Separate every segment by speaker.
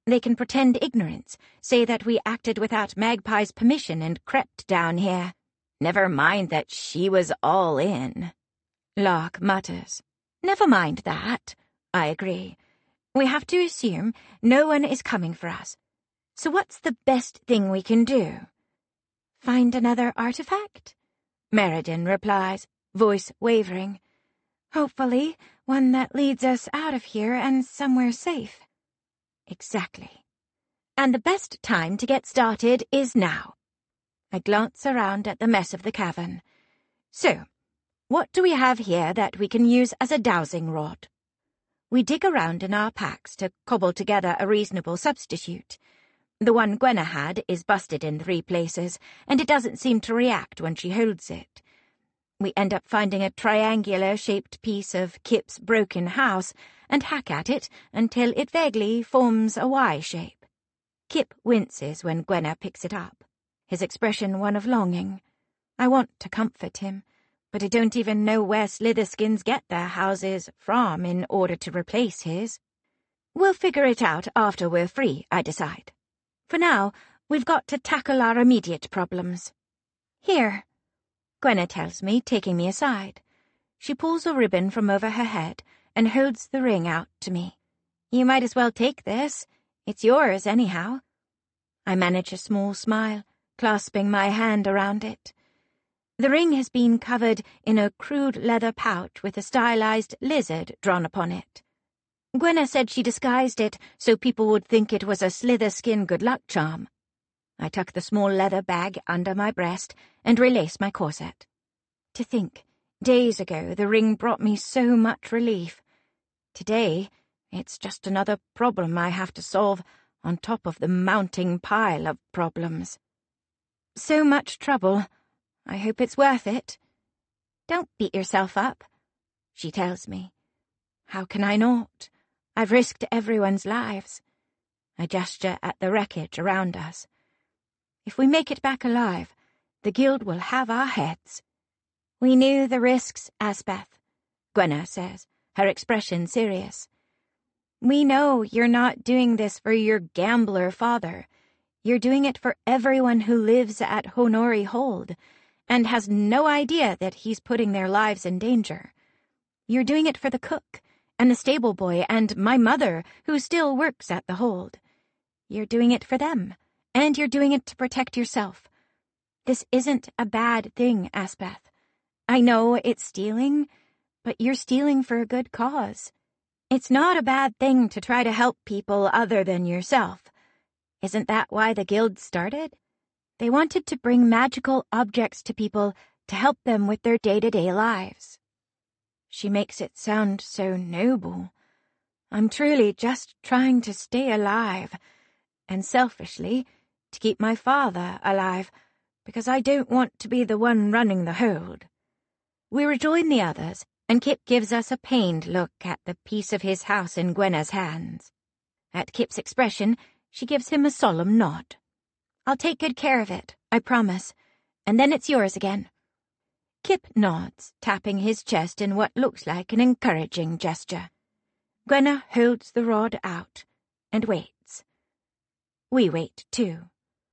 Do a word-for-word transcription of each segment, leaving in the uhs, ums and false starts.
Speaker 1: They can pretend ignorance, say that we acted without Magpie's permission and crept down here. Never mind that she was all in. Lark mutters. Never mind that, I agree. We have to assume no one is coming for us. So what's the best thing we can do? Find another artifact? Meriden replies, voice wavering. Hopefully, one that leads us out of here and somewhere safe. Exactly. And the best time to get started is now. I glance around at the mess of the cavern. So, what do we have here that we can use as a dowsing rod? We dig around in our packs to cobble together a reasonable substitute. The one Gwenna had is busted in three places, and it doesn't seem to react when she holds it. We end up finding a triangular-shaped piece of Kip's broken house and hack at it until it vaguely forms a Y shape. Kip winces when Gwenna picks it up, his expression one of longing. I want to comfort him, but I don't even know where Slitherskins get their houses from in order to replace his. We'll figure it out after we're free, I decide. For now, we've got to tackle our immediate problems. Here, Gwenna tells me, taking me aside. She pulls a ribbon from over her head and holds the ring out to me. You might as well take this. It's yours, anyhow. I manage a small smile, clasping my hand around it. The ring has been covered in a crude leather pouch with a stylized lizard drawn upon it. Gwenna said she disguised it so people would think it was a Slitherskin good luck charm. I tuck the small leather bag under my breast and relace my corset. To think, days ago the ring brought me so much relief. Today, it's just another problem I have to solve on top of the mounting pile of problems. So much trouble. I hope it's worth it. Don't beat yourself up, she tells me. How can I not? I've risked everyone's lives. I gesture at the wreckage around us. If we make it back alive, the guild will have our heads. We knew the risks, Aspeth, Gwenna says, her expression serious. We know you're not doing this for your gambler father. You're doing it for everyone who lives at Honori Hold and has no idea that he's putting their lives in danger. You're doing it for the cook and the stable boy and my mother, who still works at the hold. You're doing it for them, and you're doing it to protect yourself. This isn't a bad thing, Aspeth. I know it's stealing, but you're stealing for a good cause. It's not a bad thing to try to help people other than yourself. Isn't that why the guild started? They wanted to bring magical objects to people to help them with their day-to-day lives. She makes it sound so noble. I'm truly just trying to stay alive, and selfishly, to keep my father alive, because I don't want to be the one running the hold. We rejoin the others, and Kip gives us a pained look at the piece of his house in Gwenna's hands. At Kip's expression, she gives him a solemn nod. I'll take good care of it, I promise, and then it's yours again. Kip nods, tapping his chest in what looks like an encouraging gesture. Gwenna holds the rod out and waits. We wait, too.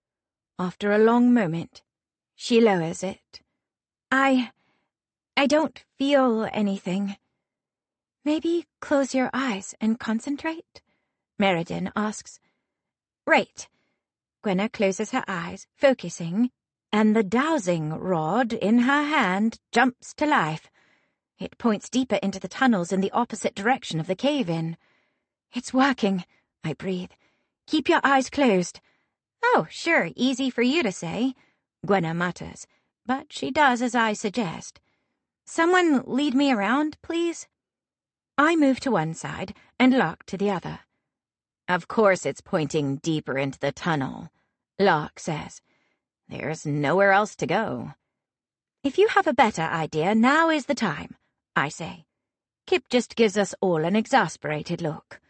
Speaker 1: After a long moment, she lowers it. I... I don't feel anything. Maybe close your eyes and concentrate? Meriden asks. Right. Gwenna closes her eyes, focusing, and the dowsing rod in her hand jumps to life. It points deeper into the tunnels in the opposite direction of the cave-in. It's working, I breathe. Keep your eyes closed. Oh, sure, easy for you to say, Gwenna mutters, but she does as I suggest. Someone lead me around, please? I move to one side and Lark to the other. Of course it's pointing deeper into the tunnel, Lark says. There's nowhere else to go. If you have a better idea, now is the time, I say. Kip just gives us all an exasperated look.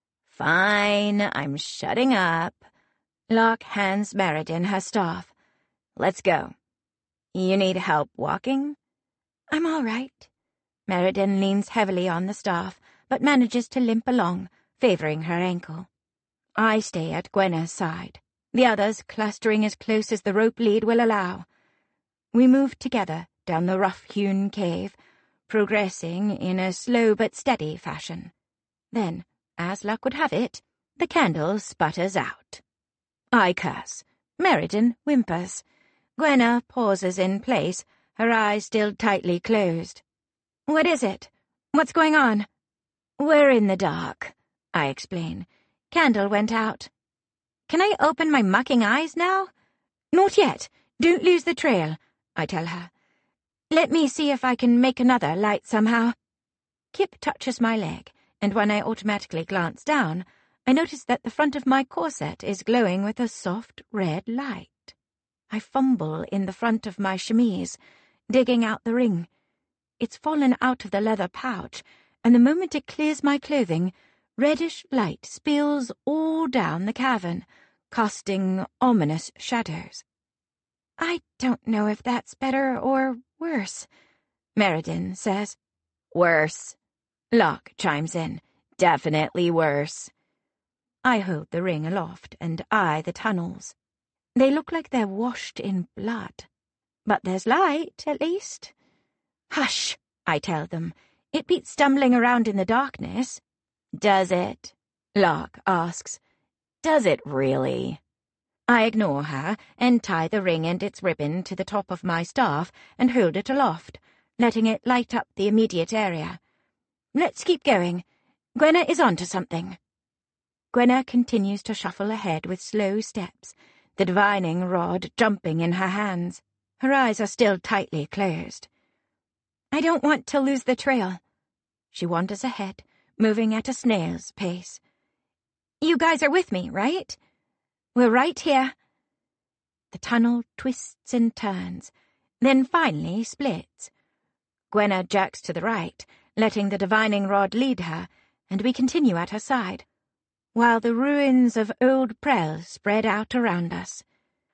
Speaker 1: Fine, I'm shutting up. Lark hands Meriden her staff. Let's go. You need help walking? I'm all right. Meriden leans heavily on the staff, but manages to limp along, favoring her ankle. I stay at Gwenna's side, the others clustering as close as the rope lead will allow. We move together down the rough-hewn cave, progressing in a slow but steady fashion. Then, as luck would have it, the candle sputters out. I curse. Meriden whimpers. Gwenna pauses in place, her eyes still tightly closed. "What is it? What's going on?" "We're in the dark," I explain. "Candle went out." "Can I open my mucking eyes now?" "Not yet. Don't lose the trail," I tell her. "Let me see if I can make another light somehow." Kip touches my leg, and when I automatically glance down, I notice that the front of my corset is glowing with a soft red light. I fumble in the front of my chemise, digging out the ring. It's fallen out of the leather pouch, and the moment it clears my clothing, reddish light spills all down the cavern, casting ominous shadows. "I don't know if that's better or worse," Meriden says. "Worse," Locke chimes in. "Definitely worse." I hold the ring aloft and eye the tunnels. They look like they're washed in blood. But there's light, at least. "Hush," I tell them. "It beats stumbling around in the darkness." "Does it?" Locke asks. "Does it really?" I ignore her and tie the ring and its ribbon to the top of my staff and hold it aloft, letting it light up the immediate area. "Let's keep going. Gwenna is onto something." Gwenna continues to shuffle ahead with slow steps, the divining rod jumping in her hands. Her eyes are still tightly closed. "I don't want to lose the trail." She wanders ahead, moving at a snail's pace. "You guys are with me, right?" "We're right here." The tunnel twists and turns, then finally splits. Gwenna jerks to the right, letting the divining rod lead her, and we continue at her side, while the ruins of Old Prell spread out around us.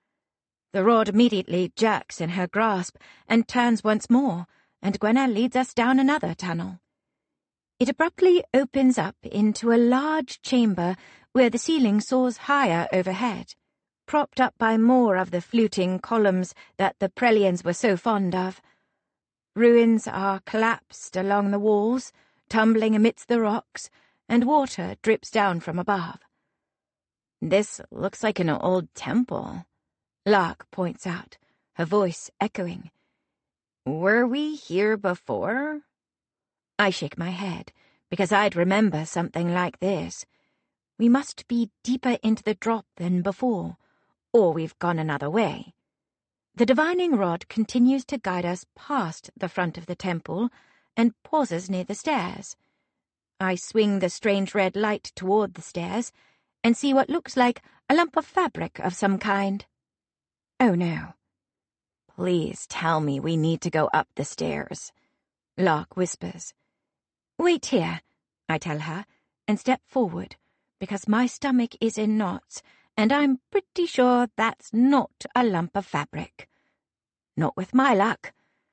Speaker 1: The rod immediately jerks in her grasp and turns once more, and Gwenna leads us down another tunnel. It abruptly opens up into a large chamber where the ceiling soars higher overhead, propped up by more of the fluting columns that the Prellians were so fond of. Ruins are collapsed along the walls, tumbling amidst the rocks, and water drips down from above. "This looks like an old temple," Locke points out, her voice echoing. "Were we here before?" I shake my head, because I'd remember something like this. We must be deeper into the drop than before, or we've gone another way. The divining rod continues to guide us past the front of the temple and pauses near the stairs. I swing the strange red light toward the stairs and see what looks like a lump of fabric of some kind. Oh no. "Please tell me we need to go up the stairs," Locke whispers. "Wait here," I tell her, and step forward, because my stomach is in knots, and I'm pretty sure that's not a lump of fabric. Not with my luck.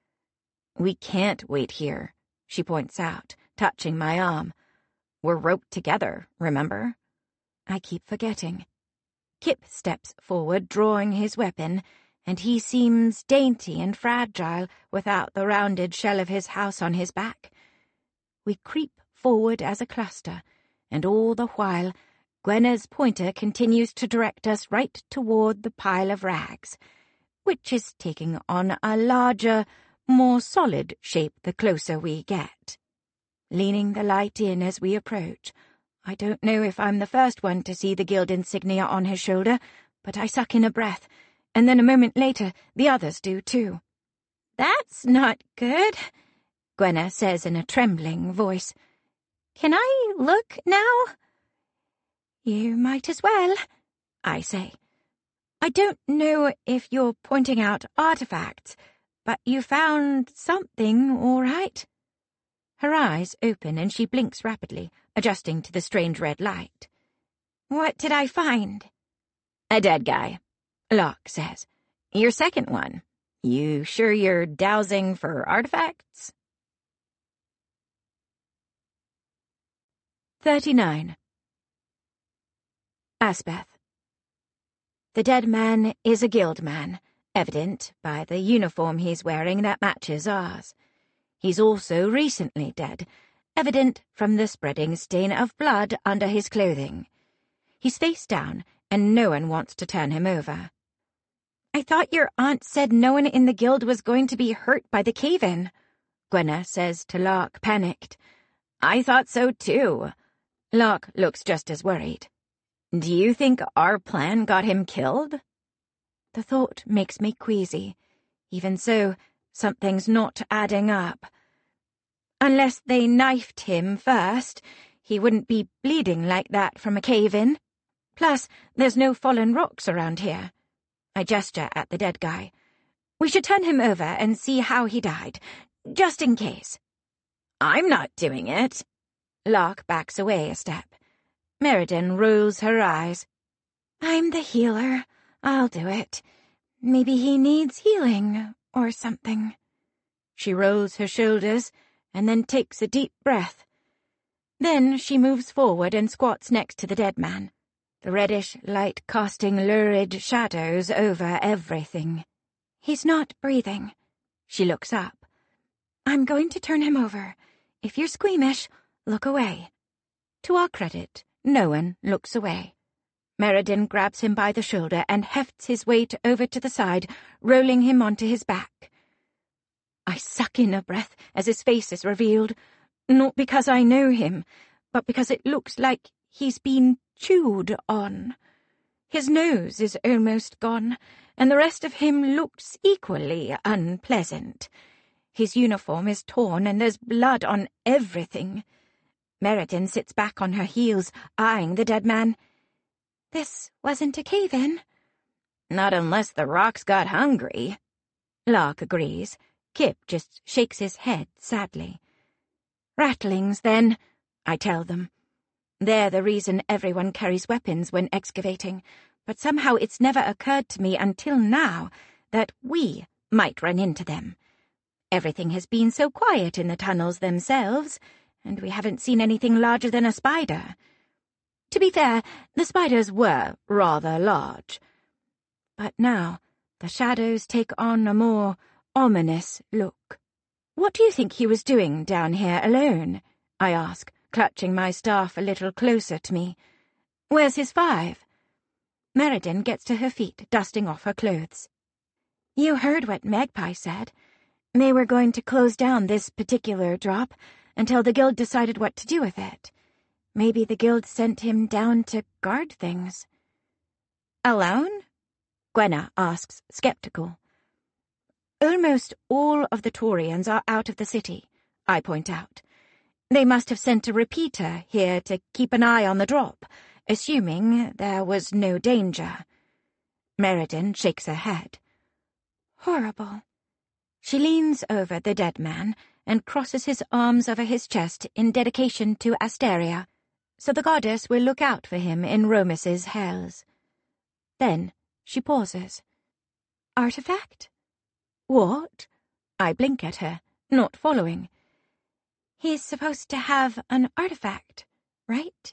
Speaker 1: "We can't wait here," she points out, touching my arm. "We're roped together, remember?" I keep forgetting. Kip steps forward, drawing his weapon, and he seems dainty and fragile without the rounded shell of his house on his back. We creep forward as a cluster, and all the while Gwenna's pointer continues to direct us right toward the pile of rags, which is taking on a larger, more solid shape the closer we get. Leaning the light in as we approach, I don't know if I'm the first one to see the guild insignia on his shoulder, but I suck in a breath, and then a moment later the others do too. "That's not good," Gwenna says in a trembling voice. "Can I look now?" "You might as well," I say. "I don't know if you're pointing out artifacts, but you found something, all right." Her eyes open and she blinks rapidly, adjusting to the strange red light. "What did I find?" "A dead guy," Locke says. "Your second one. You sure you're dowsing for artifacts?" thirty-nine. Aspeth. The dead man is a guild man, evident by the uniform he's wearing that matches ours. He's also recently dead, evident from the spreading stain of blood under his clothing. He's face down, and no one wants to turn him over. "I thought your aunt said no one in the guild was going to be hurt by the cave-in," Gwenna says to Lark, panicked. "I thought so too." Lark looks just as worried. "Do you think our plan got him killed?" The thought makes me queasy. Even so, something's not adding up. Unless they knifed him first, he wouldn't be bleeding like that from a cave-in. Plus, there's no fallen rocks around here. I gesture at the dead guy. We should turn him over and see how he died, just in case. "I'm not doing it." Lark backs away a step. Meriden rolls her eyes. "I'm the healer. I'll do it. Maybe he needs healing or something." She rolls her shoulders and then takes a deep breath. Then she moves forward and squats next to the dead man, the reddish light casting lurid shadows over everything. "He's not breathing." She looks up. "I'm going to turn him over. If you're squeamish, look away." To our credit, no one looks away. Meriden grabs him by the shoulder and hefts his weight over to the side, rolling him onto his back. I suck in a breath as his face is revealed, not because I know him, but because it looks like he's been chewed on. His nose is almost gone, and the rest of him looks equally unpleasant. His uniform is torn and there's blood on everything. Meriden sits back on her heels, eyeing the dead man. "This wasn't a cave-in." "Not unless the rocks got hungry." Lark agrees. Kip just shakes his head sadly. "Rattlings, then," I tell them. They're the reason everyone carries weapons when excavating, but somehow it's never occurred to me until now that we might run into them. Everything has been so quiet in the tunnels themselves, and we haven't seen anything larger than a spider. To be fair, the spiders were rather large. But now the shadows take on a more ominous look. "What do you think he was doing down here alone?" I ask, clutching my staff a little closer to me. "Where's his five?" Meriden gets to her feet, dusting off her clothes. "You heard what Magpie said. They were going to close down this particular drop until the guild decided what to do with it. Maybe the guild sent him down to guard things." "Alone?" Gwenna asks, skeptical. "Almost all of the Taurians are out of the city," I point out. "They must have sent a repeater here to keep an eye on the drop, assuming there was no danger." Meriden shakes her head. "Horrible." She leans over the dead man and crosses his arms over his chest in dedication to Asteria, so the goddess will look out for him in Romus's hells. Then she pauses. "Artifact?" "What?" I blink at her, not following. "He's supposed to have an artifact, right?"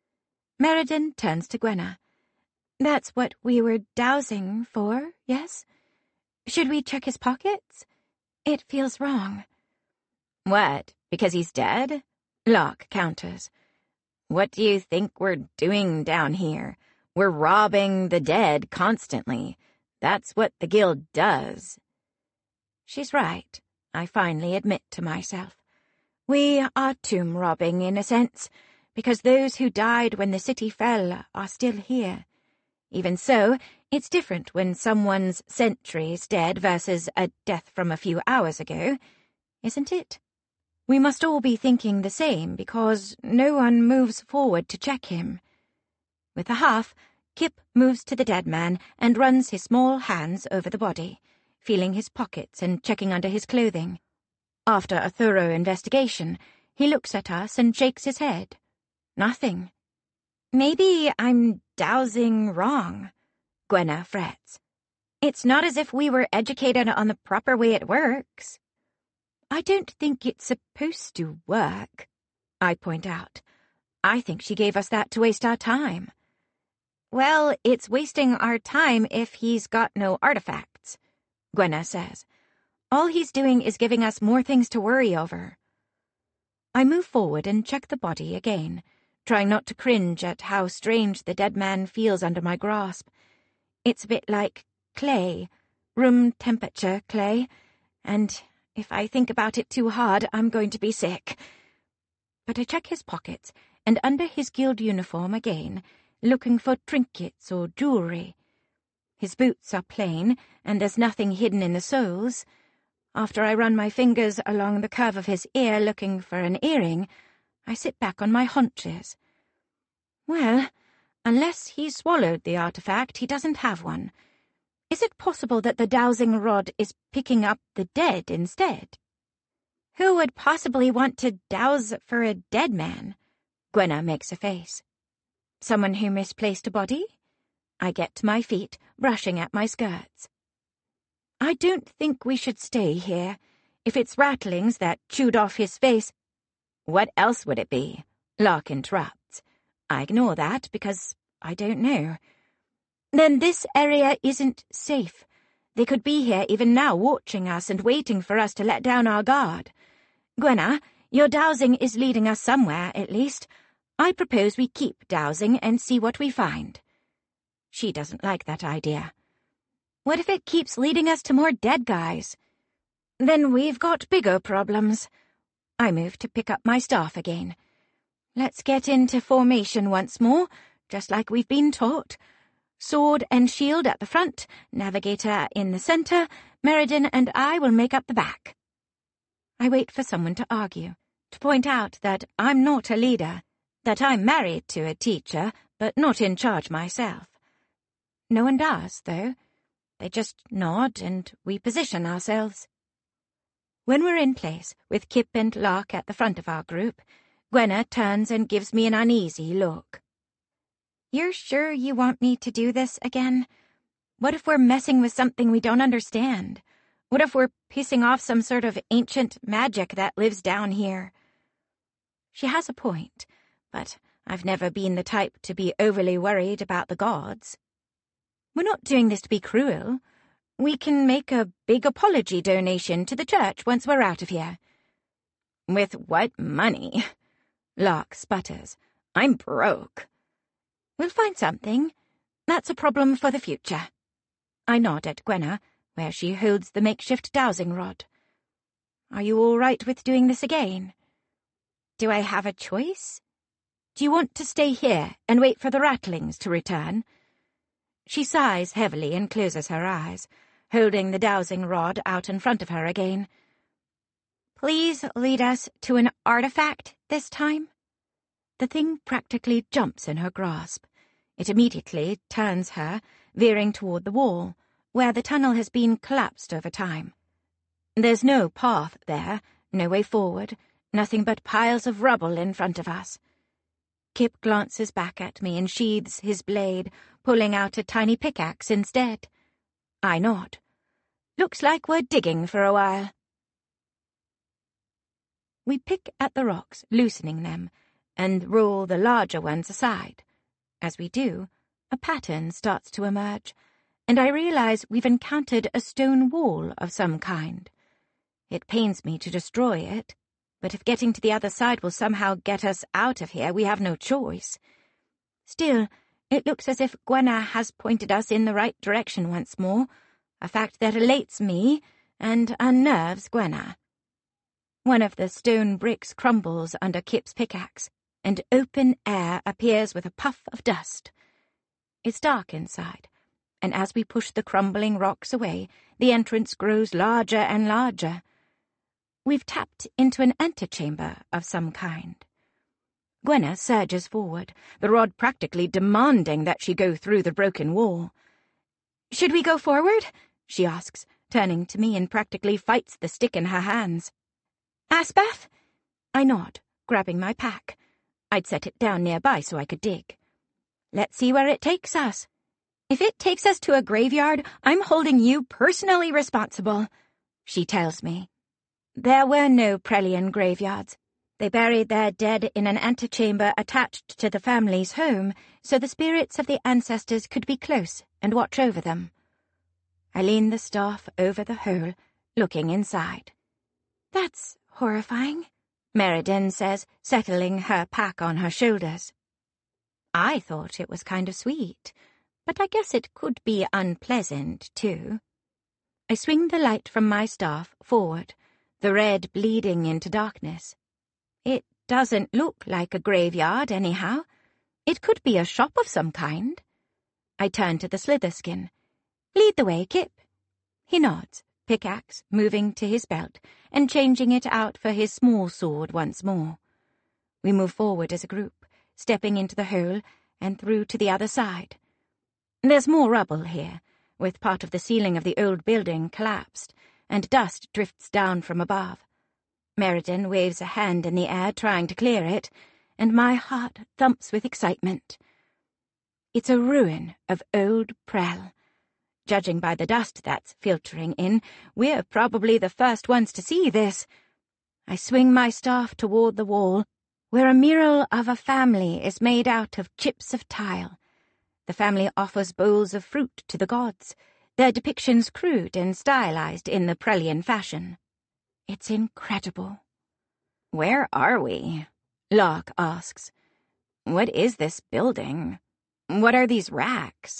Speaker 1: Meriden turns to Gwenna. "That's what we were dowsing for, yes? Should we check his pockets? It feels wrong." "What, because he's dead?" Lark counters. "What do you think we're doing down here? We're robbing the dead constantly. That's what the guild does." She's right, I finally admit to myself. We are tomb robbing in a sense, because those who died when the city fell are still here. Even so, it's different when someone's centuries dead versus a death from a few hours ago, isn't it? We must all be thinking the same because no one moves forward to check him. With a huff, Kip moves to the dead man and runs his small hands over the body, feeling his pockets and checking under his clothing. After a thorough investigation, he looks at us and shakes his head. Nothing. "Maybe I'm dowsing wrong," Gwenna frets. "It's not as if we were educated on the proper way it works." "I don't think it's supposed to work," I point out. "I think she gave us that to waste our time." Well, it's wasting our time if he's got no artifacts, Gwenna says. All he's doing is giving us more things to worry over. I move forward and check the body again, trying not to cringe at how strange the dead man feels under my grasp. It's a bit like clay, room temperature clay, and if I think about it too hard, I'm going to be sick. But I check his pockets, and under his guild uniform again, looking for trinkets or jewelry. His boots are plain, and there's nothing hidden in the soles. After I run my fingers along the curve of his ear looking for an earring, I sit back on my haunches. Well, unless he swallowed the artifact, he doesn't have one. Is it possible that the dowsing rod is picking up the dead instead? Who would possibly want to dowse for a dead man? Gwenna makes a face. Someone who misplaced a body? I get to my feet, brushing at my skirts. I don't think we should stay here. If it's rattlings that chewed off his face... What else would it be? Lark interrupts. I ignore that because I don't know. Then this area isn't safe. They could be here even now watching us and waiting for us to let down our guard. Gwenna, your dowsing is leading us somewhere, at least. I propose we keep dowsing and see what we find. She doesn't like that idea. What if it keeps leading us to more dead guys? Then we've got bigger problems. I move to pick up my staff again. Let's get into formation once more, just like we've been taught. Sword and shield at the front, navigator in the center, Meriden and I will make up the back. I wait for someone to argue, to point out that I'm not a leader, that I'm married to a teacher, but not in charge myself. No one does, though. They just nod and we position ourselves. When we're in place, with Kip and Lark at the front of our group, Gwenna turns and gives me an uneasy look. You're sure you want me to do this again? What if we're messing with something we don't understand? What if we're pissing off some sort of ancient magic that lives down here? She has a point, but I've never been the type to be overly worried about the gods. We're not doing this to be cruel. We can make a big apology donation to the church once we're out of here. With what money? Lark sputters. I'm broke. We'll find something. That's a problem for the future. I nod at Gwenna, where she holds the makeshift dowsing rod. Are you all right with doing this again? Do I have a choice? Do you want to stay here and wait for the rattlings to return? She sighs heavily and closes her eyes, holding the dowsing rod out in front of her again. Please lead us to an artifact this time. The thing practically jumps in her grasp. It immediately turns her, veering toward the wall, where the tunnel has been collapsed over time. There's no path there, no way forward, nothing but piles of rubble in front of us. Kip glances back at me and sheathes his blade, pulling out a tiny pickaxe instead. I nod. Looks like we're digging for a while. We pick at the rocks, loosening them, and roll the larger ones aside. As we do, a pattern starts to emerge, and I realize we've encountered a stone wall of some kind. It pains me to destroy it, but if getting to the other side will somehow get us out of here, we have no choice. Still, it looks as if Gwenna has pointed us in the right direction once more, a fact that elates me and unnerves Gwenna. One of the stone bricks crumbles under Kip's pickaxe, and open air appears with a puff of dust. It's dark inside, and as we push the crumbling rocks away, the entrance grows larger and larger. We've tapped into an antechamber of some kind. Gwenna surges forward, the rod practically demanding that she go through the broken wall. "Should we go forward?" she asks, turning to me and practically fights the stick in her hands. "Aspath?" I nod, grabbing my pack. I'd set it down nearby so I could dig. "Let's see where it takes us. If it takes us to a graveyard, I'm holding you personally responsible," she tells me. There were no Prelian graveyards, They buried their dead in an antechamber attached to the family's home, so the spirits of the ancestors could be close and watch over them. I leaned the staff over the hole, looking inside. "That's horrifying," Meriden says, settling her pack on her shoulders. I thought it was kind of sweet, but I guess it could be unpleasant, too. I swing the light from my staff forward, the red bleeding into darkness. It doesn't look like a graveyard, anyhow. It could be a shop of some kind. I turn to the Slitherskin. "Lead the way, Kip." He nods, pickaxe moving to his belt and changing it out for his small sword once more. We move forward as a group, stepping into the hole and through to the other side. There's more rubble here, with part of the ceiling of the old building collapsed, and dust drifts down from above. Meriden waves a hand in the air trying to clear it, and my heart thumps with excitement. It's a ruin of old Prell. Judging by the dust that's filtering in, we're probably the first ones to see this. I swing my staff toward the wall, where a mural of a family is made out of chips of tile. The family offers bowls of fruit to the gods, their depictions crude and stylized in the Prellian fashion. It's incredible. "Where are we?" Locke asks. "What is this building? What are these racks?"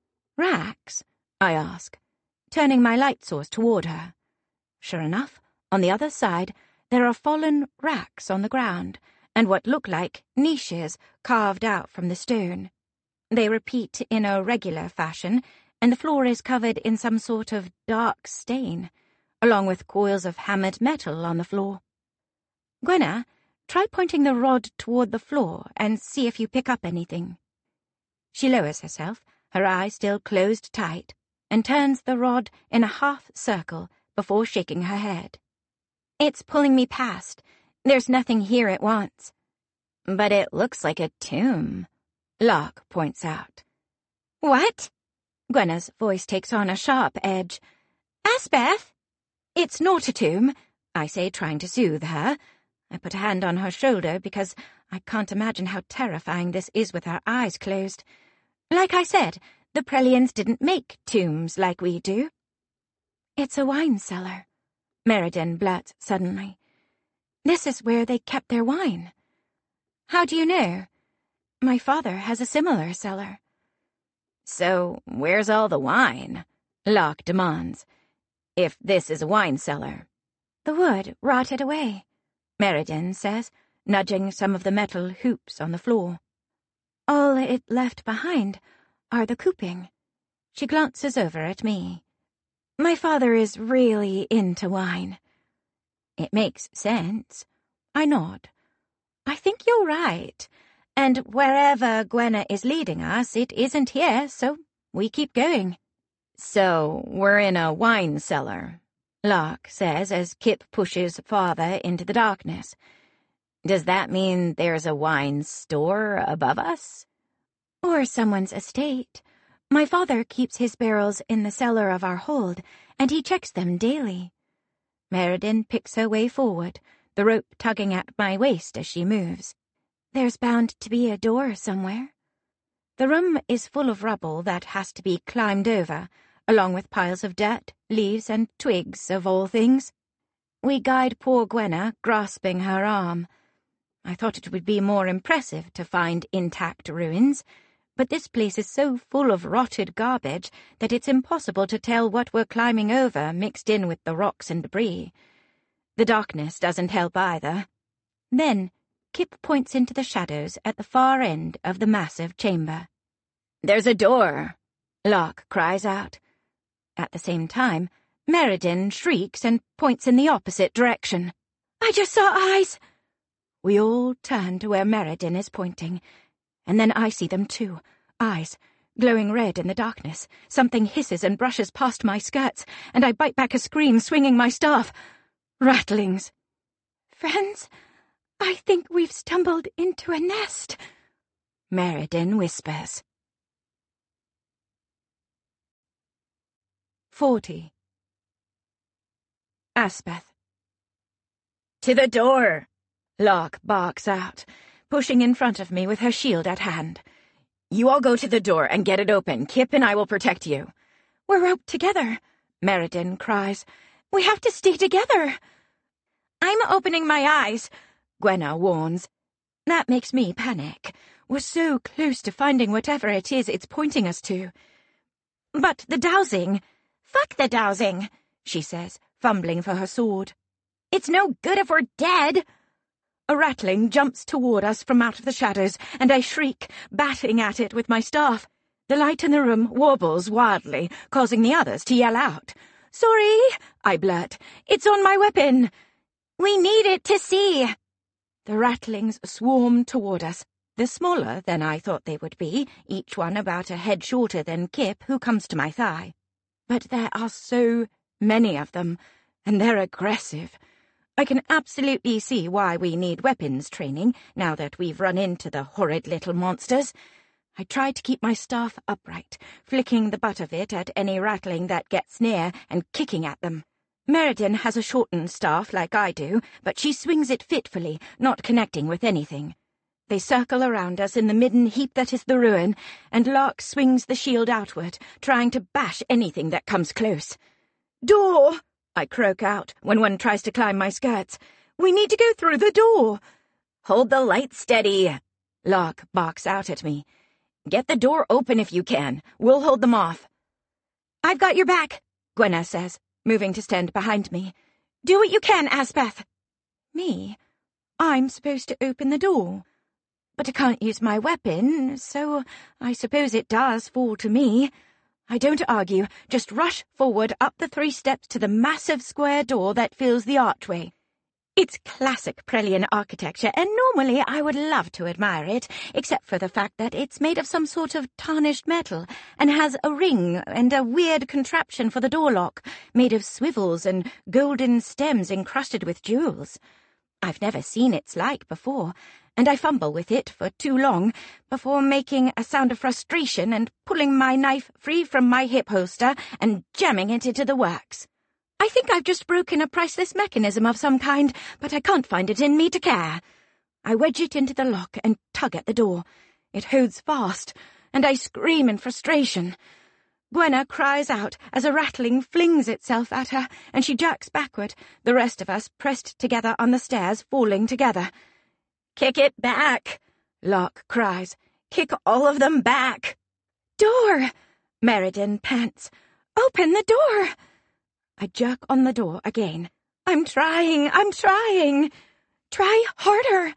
Speaker 1: "Racks?" I ask, turning my light source toward her. Sure enough, on the other side, there are fallen racks on the ground, and what look like niches carved out from the stone. They repeat in a regular fashion, and the floor is covered in some sort of dark stain, along with coils of hammered metal on the floor. "Gwenna, try pointing the rod toward the floor and see if you pick up anything." She lowers herself, her eyes still closed tight, and turns the rod in a half circle before shaking her head. "It's pulling me past. There's nothing here it wants." "But it looks like a tomb," Locke points out. "What?" Gwenna's voice takes on a sharp edge. "Aspeth!" "It's not a tomb," I say, trying to soothe her. I put a hand on her shoulder because I can't imagine how terrifying this is with her eyes closed. Like I said, the Prellians didn't make tombs like we do. "It's a wine cellar," Meriden blurts suddenly. "This is where they kept their wine." "How do you know?" "My father has a similar cellar." "So where's all the wine?" Locke demands. "If this is a wine cellar." "The wood rotted away," Meriden says, nudging some of the metal hoops on the floor. "All it left behind are the cooping." She glances over at me. "My father is really into wine." "It makes sense." I nod. "I think you're right. And wherever Gwenna is leading us, it isn't here, so we keep going." "So we're in a wine cellar," Locke says as Kip pushes farther into the darkness. "Does that mean there's a wine store above us?" "Or someone's estate. My father keeps his barrels in the cellar of our hold, and he checks them daily." Meriden picks her way forward, the rope tugging at my waist as she moves. "There's bound to be a door somewhere." The room is full of rubble that has to be climbed over, along with piles of dirt, leaves, and twigs, of all things. We guide poor Gwenna, grasping her arm. I thought it would be more impressive to find intact ruins, but this place is so full of rotted garbage that it's impossible to tell what we're climbing over mixed in with the rocks and debris. The darkness doesn't help either. Then Kip points into the shadows at the far end of the massive chamber. "There's a door!" Locke cries out. At the same time, Meriden shrieks and points in the opposite direction. "I just saw eyes!" We all turn to where Meriden is pointing, and then I see them too, eyes, glowing red in the darkness. Something hisses and brushes past my skirts, and I bite back a scream, swinging my staff. Rattlings. "Friends, I think we've stumbled into a nest," Meriden whispers. Forty. Aspeth. "To the door!" Lark barks out, pushing in front of me with her shield at hand. You all go to the door and get it open. Kip and I will protect you. We're roped together, Meriden cries. We have to stay together. I'm opening my eyes, Gwenna warns. That makes me panic. We're so close to finding whatever it is it's pointing us to. But the dowsing. Fuck the dowsing, she says, fumbling for her sword. It's no good if we're dead. A rattling jumps toward us from out of the shadows, and I shriek, batting at it with my staff. The light in the room warbles wildly, causing the others to yell out. Sorry, I blurt. It's on my weapon. We need it to see. The rattlings swarm toward us. They're smaller than I thought they would be, each one about a head shorter than Kip, who comes to my thigh. But there are so many of them, and they're aggressive. I can absolutely see why we need weapons training, now that we've run into the horrid little monsters. I try to keep my staff upright, flicking the butt of it at any rattling that gets near and kicking at them. Meriden has a shortened staff like I do, but she swings it fitfully, not connecting with anything. They circle around us in the midden heap that is the ruin, and Lark swings the shield outward, trying to bash anything that comes close. Door! I croak out when one tries to climb my skirts. We need to go through the door. Hold the light steady, Lark barks out at me. Get the door open if you can. We'll hold them off. I've got your back, Gwenna says, moving to stand behind me. Do what you can, Aspeth. Me? I'm supposed to open the door. But I can't use my weapon, so I suppose it does fall to me. I don't argue, just rush forward up the three steps to the massive square door that fills the archway. It's classic Prelian architecture, and normally I would love to admire it, except for the fact that it's made of some sort of tarnished metal, and has a ring and a weird contraption for the door lock, made of swivels and golden stems encrusted with jewels. I've never seen its like before, and I fumble with it for too long before making a sound of frustration and pulling my knife free from my hip holster and jamming it into the works. I think I've just broken a priceless mechanism of some kind, but I can't find it in me to care. I wedge it into the lock and tug at the door. It holds fast, and I scream in frustration. Gwenna cries out as a rattling flings itself at her, and she jerks backward, the rest of us pressed together on the stairs, falling together. Kick it back, Lark cries. Kick all of them back. Door! Meriden pants. Open the door! I jerk on the door again. I'm trying, I'm trying. Try harder.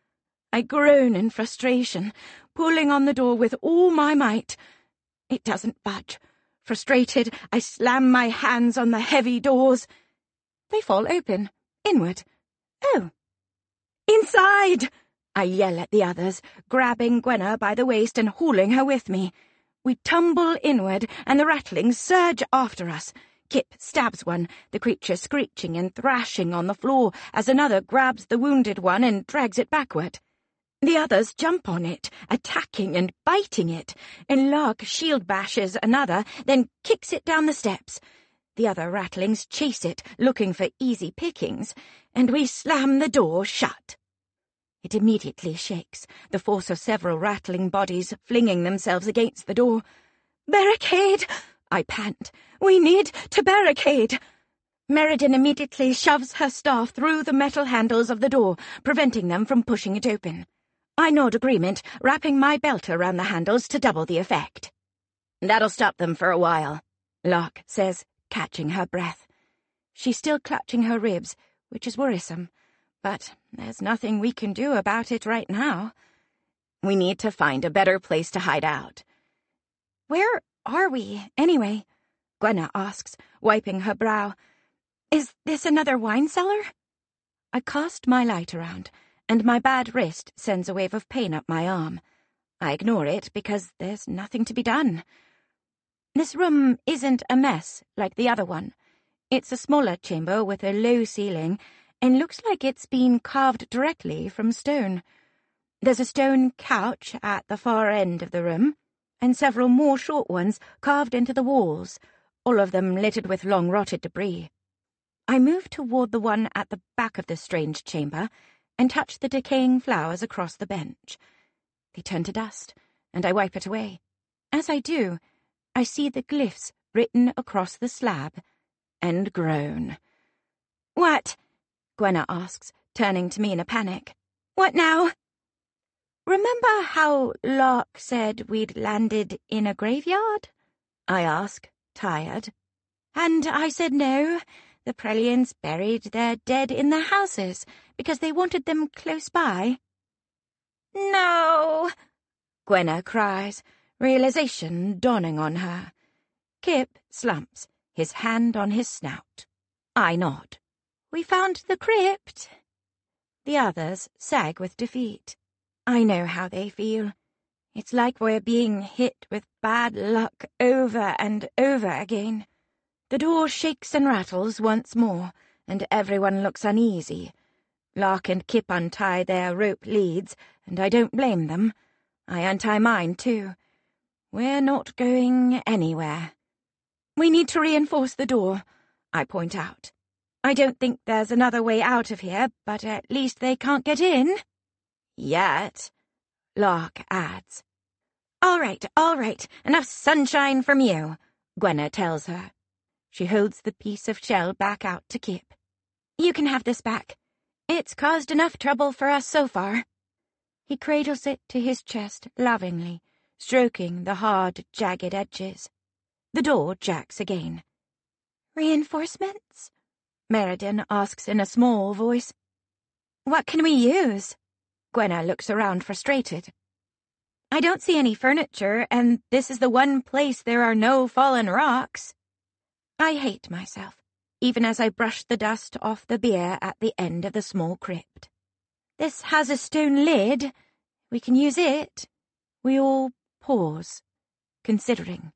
Speaker 1: I groan in frustration, pulling on the door with all my might. It doesn't budge. Frustrated, I slam my hands on the heavy doors. They fall open, inward. Oh. Inside! I yell at the others, grabbing Gwenna by the waist and hauling her with me. We tumble inward, and the rattlings surge after us. Kip stabs one, the creature screeching and thrashing on the floor as another grabs the wounded one and drags it backward. The others jump on it, attacking and biting it, and Lark shield bashes another, then kicks it down the steps. The other rattlings chase it, looking for easy pickings, and we slam the door shut. It immediately shakes, the force of several rattling bodies flinging themselves against the door. Barricade! I pant. We need to barricade. Meriden immediately shoves her staff through the metal handles of the door, preventing them from pushing it open. I nod agreement, wrapping my belt around the handles to double the effect. That'll stop them for a while, Lark says, catching her breath. She's still clutching her ribs, which is worrisome, but there's nothing we can do about it right now. We need to find a better place to hide out. Where are we, anyway? Gwenna asks, wiping her brow. Is this another wine cellar? I cast my light around, and my bad wrist sends a wave of pain up my arm. I ignore it because there's nothing to be done. This room isn't a mess like the other one. It's a smaller chamber with a low ceiling, and looks like it's been carved directly from stone. There's a stone couch at the far end of the room, and several more short ones carved into the walls, all of them littered with long-rotted debris. I move toward the one at the back of the strange chamber, and touch the decaying flowers across the bench. They turn to dust, and I wipe it away. As I do, I see the glyphs written across the slab, and groan. "What?" Gwenna asks, turning to me in a panic. "What now?" "Remember how Locke said we'd landed in a graveyard?" I ask, tired. "And I said no, the Prelians buried their dead in their houses because they wanted them close by." "No!" Gwenna cries, realization dawning on her. Kip slumps, his hand on his snout. I nod. "We found the crypt." The others sag with defeat. I know how they feel. It's like we're being hit with bad luck over and over again. The door shakes and rattles once more, and everyone looks uneasy. Locke and Kip untie their rope leads, and I don't blame them. I untie mine, too. We're not going anywhere. "We need to reinforce the door," I point out. "I don't think there's another way out of here, but at least they can't get in." "Yet," Locke adds. "All right, all right, enough sunshine from you," Gwenna tells her. She holds the piece of shell back out to Kip. "You can have this back. It's caused enough trouble for us so far." He cradles it to his chest lovingly, stroking the hard, jagged edges. The door jacks again. "Reinforcements?" Meriden asks in a small voice. "What can we use?" Gwenna looks around frustrated. "I don't see any furniture, and this is the one place there are no fallen rocks." I hate myself, even as I brush the dust off the beer at the end of the small crypt. "This has a stone lid. We can use it." We all pause, considering.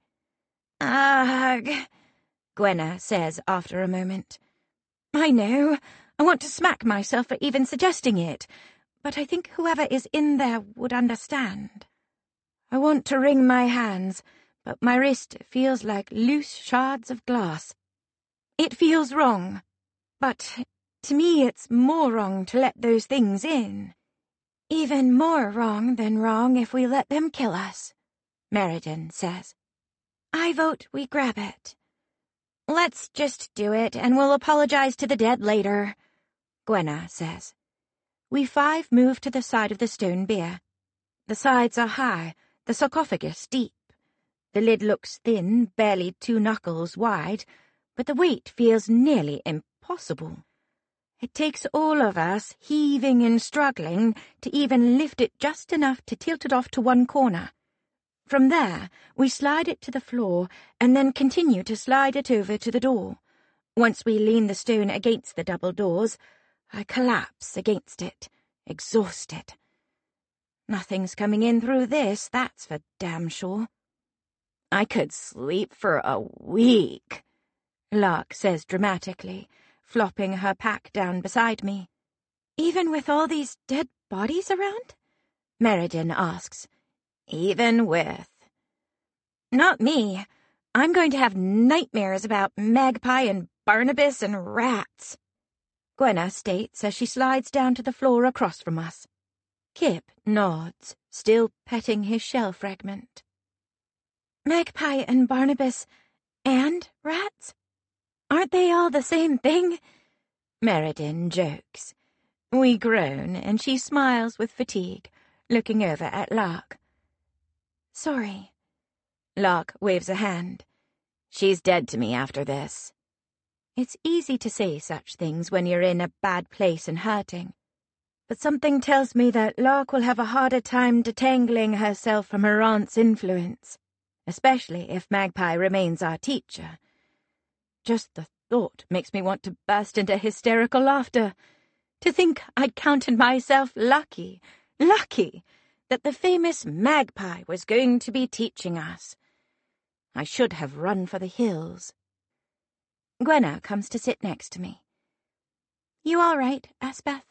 Speaker 1: "Ugh," Gwenna says after a moment. "I know. I want to smack myself for even suggesting it, but I think whoever is in there would understand." I want to wring my hands, but my wrist feels like loose shards of glass. It feels wrong, but to me it's more wrong to let those things in. "Even more wrong than wrong if we let them kill us," Meriden says. "I vote we grab it." "Let's just do it, and we'll apologize to the dead later," Gwenna says. We five move to the side of the stone bier. The sides are high, the sarcophagus deep. The lid looks thin, barely two knuckles wide, but the weight feels nearly impossible. It takes all of us heaving and struggling to even lift it just enough to tilt it off to one corner. From there, we slide it to the floor and then continue to slide it over to the door. Once we lean the stone against the double doors, I collapse against it, exhausted. Nothing's coming in through this, that's for damn sure. "I could sleep for a week," Locke says dramatically, flopping her pack down beside me. "Even with all these dead bodies around?" Meriden asks. "Even with." "Not me. I'm going to have nightmares about Magpie and Barnabas and rats," Gwenna states as she slides down to the floor across from us. Kip nods, still petting his shell fragment. "Magpie and Barnabas and rats? Aren't they all the same thing?" Meriden jokes. We groan, and she smiles with fatigue, looking over at Locke. "Sorry." Locke waves a hand. "She's dead to me after this." It's easy to say such things when you're in a bad place and hurting. But something tells me that Locke will have a harder time detangling herself from her aunt's influence, especially if Magpie remains our teacher. Just the thought makes me want to burst into hysterical laughter. To think I'd counted myself lucky, lucky, that the famous Magpie was going to be teaching us. I should have run for the hills. Gwenna comes to sit next to me. "You all right, Asbeth?"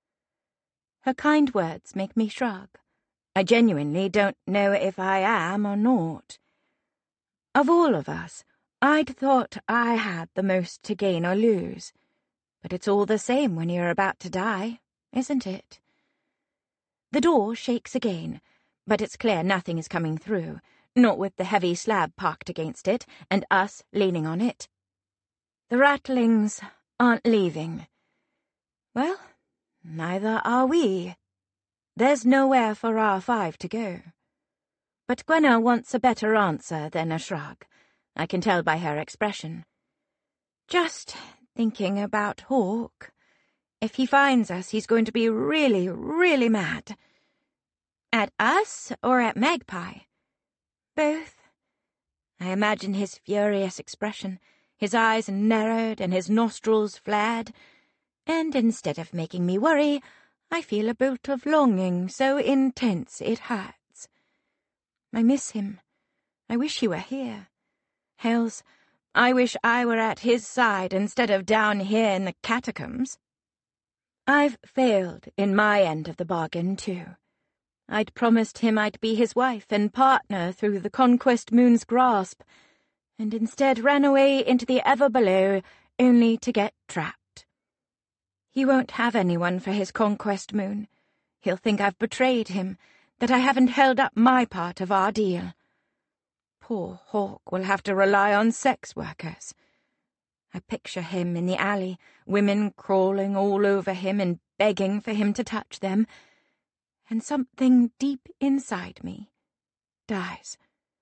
Speaker 1: Her kind words make me shrug. I genuinely don't know if I am or not. Of all of us, I'd thought I had the most to gain or lose, but it's all the same when you're about to die. isn't it? The door shakes again, but it's clear nothing is coming through, not with the heavy slab parked against it and us leaning on it. The rattlings aren't leaving. Well, neither are we. There's nowhere for our five to go. But Gwenna wants a better answer than a shrug. I can tell by her expression. Just thinking about Hawk. If he finds us, he's going to be really, really mad. At us or at Magpie? Both. I imagine his furious expression, his eyes narrowed and his nostrils flared, and instead of making me worry, I feel a bolt of longing so intense it hurts. I miss him. I wish he were here. Hells, I wish I were at his side instead of down here in the catacombs. I've failed in my end of the bargain, too. I'd promised him I'd be his wife and partner through the Conquest Moon's grasp, and instead ran away into the ever below, only to get trapped. He won't have anyone for his Conquest Moon. He'll think I've betrayed him, that I haven't held up my part of our deal. Poor Hawk will have to rely on sex workers. I picture him in the alley, women crawling all over him and begging for him to touch them, and something deep inside me dies.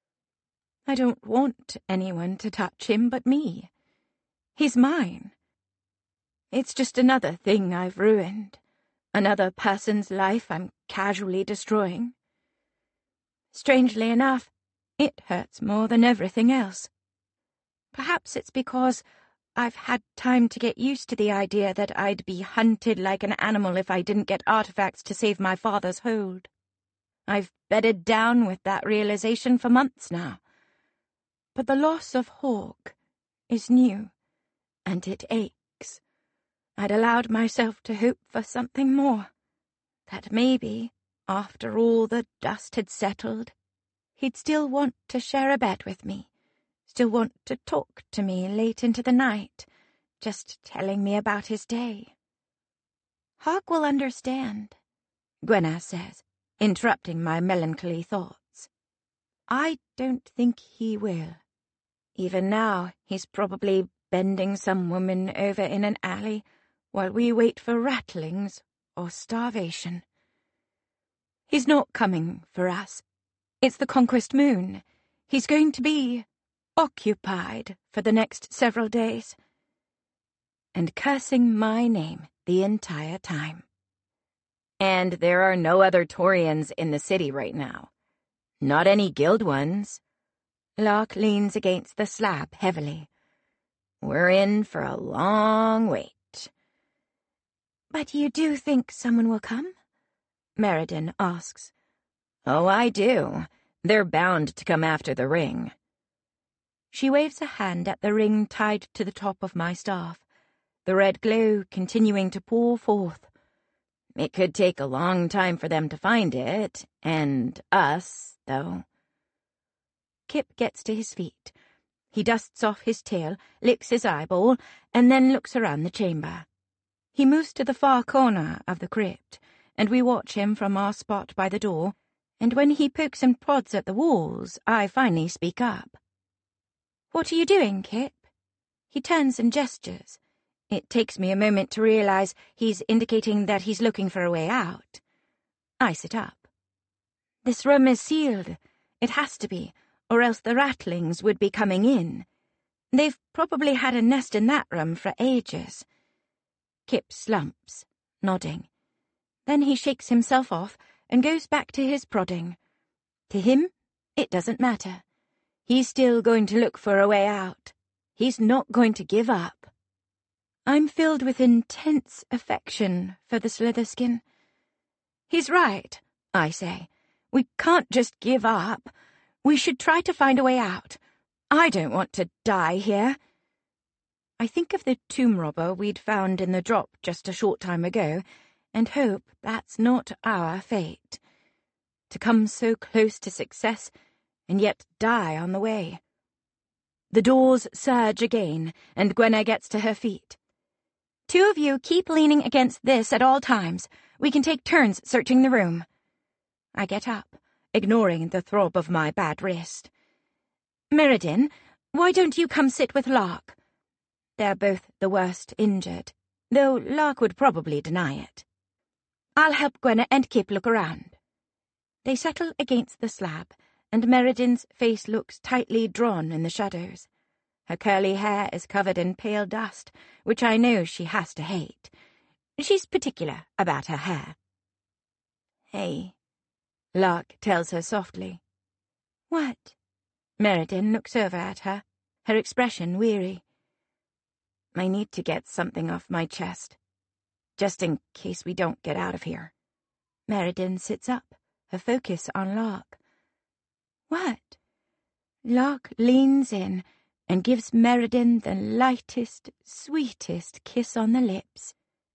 Speaker 1: I don't want anyone to touch him but me. He's mine. It's just another thing I've ruined, another person's life I'm casually destroying. Strangely enough, it hurts more than everything else. Perhaps it's because I've had time to get used to the idea that I'd be hunted like an animal if I didn't get artifacts to save my father's hold. I've bedded down with that realization for months now. But the loss of Hawk is new, and it aches. I'd allowed myself to hope for something more, that maybe, after all the dust had settled, he'd still want to share a bed with me, still want to talk to me late into the night, just telling me about his day. Hawk will understand, Gwenna says, interrupting my melancholy thoughts. I don't think he will. Even now, he's probably bending some woman over in an alley while we wait for rattlings or starvation. He's not coming for us. It's the Conquest Moon. He's going to be occupied for the next several days. And cursing my name the entire time. And there are no other Taurians in the city right now. Not any guild ones. Locke leans against the slab heavily. We're in for a long wait. But you do think someone will come? Meriden asks. Oh, I do. They're bound to come after the ring. She waves a hand at the ring tied to the top of my staff, the red glow continuing to pour forth. It could take a long time for them to find it, and us, though. Kip gets to his feet. He dusts off his tail, licks his eyeball, and then looks around the chamber. He moves to the far corner of the crypt, and we watch him from our spot by the door, and when he pokes and prods at the walls, I finally speak up. What are you doing, Kip? He turns and gestures. It takes me a moment to realize he's indicating that he's looking for a way out. I sit up. This room is sealed. It has to be, or else the rattlings would be coming in. They've probably had a nest in that room for ages. Kip slumps, nodding. Then he shakes himself off and goes back to his prodding. To him, it doesn't matter. He's still going to look for a way out. He's not going to give up. I'm filled with intense affection for the Slitherskin. He's right, I say. We can't just give up. We should try to find a way out. I don't want to die here. I think of the tomb robber we'd found in the drop just a short time ago, and hope that's not our fate. To come so close to success, and yet die on the way. The doors surge again, and Gwenna gets to her feet. Two of you keep leaning against this at all times. We can take turns searching the room. I get up, ignoring the throb of my bad wrist. Meriden, why don't you come sit with Lark? They're both the worst injured, though Lark would probably deny it. I'll help Gwenna and Kip look around. They settle against the slab, and Meriden's face looks tightly drawn in the shadows. Her curly hair is covered in pale dust, which I know she has to hate. She's particular about her hair. Hey, Lark tells her softly. What? Meriden looks over at her, her expression weary. I need to get something off my chest, just in case we don't get out of here. Meriden sits up, her focus on Lark. What? Lark leans in and gives Meriden the lightest, sweetest kiss on the lips.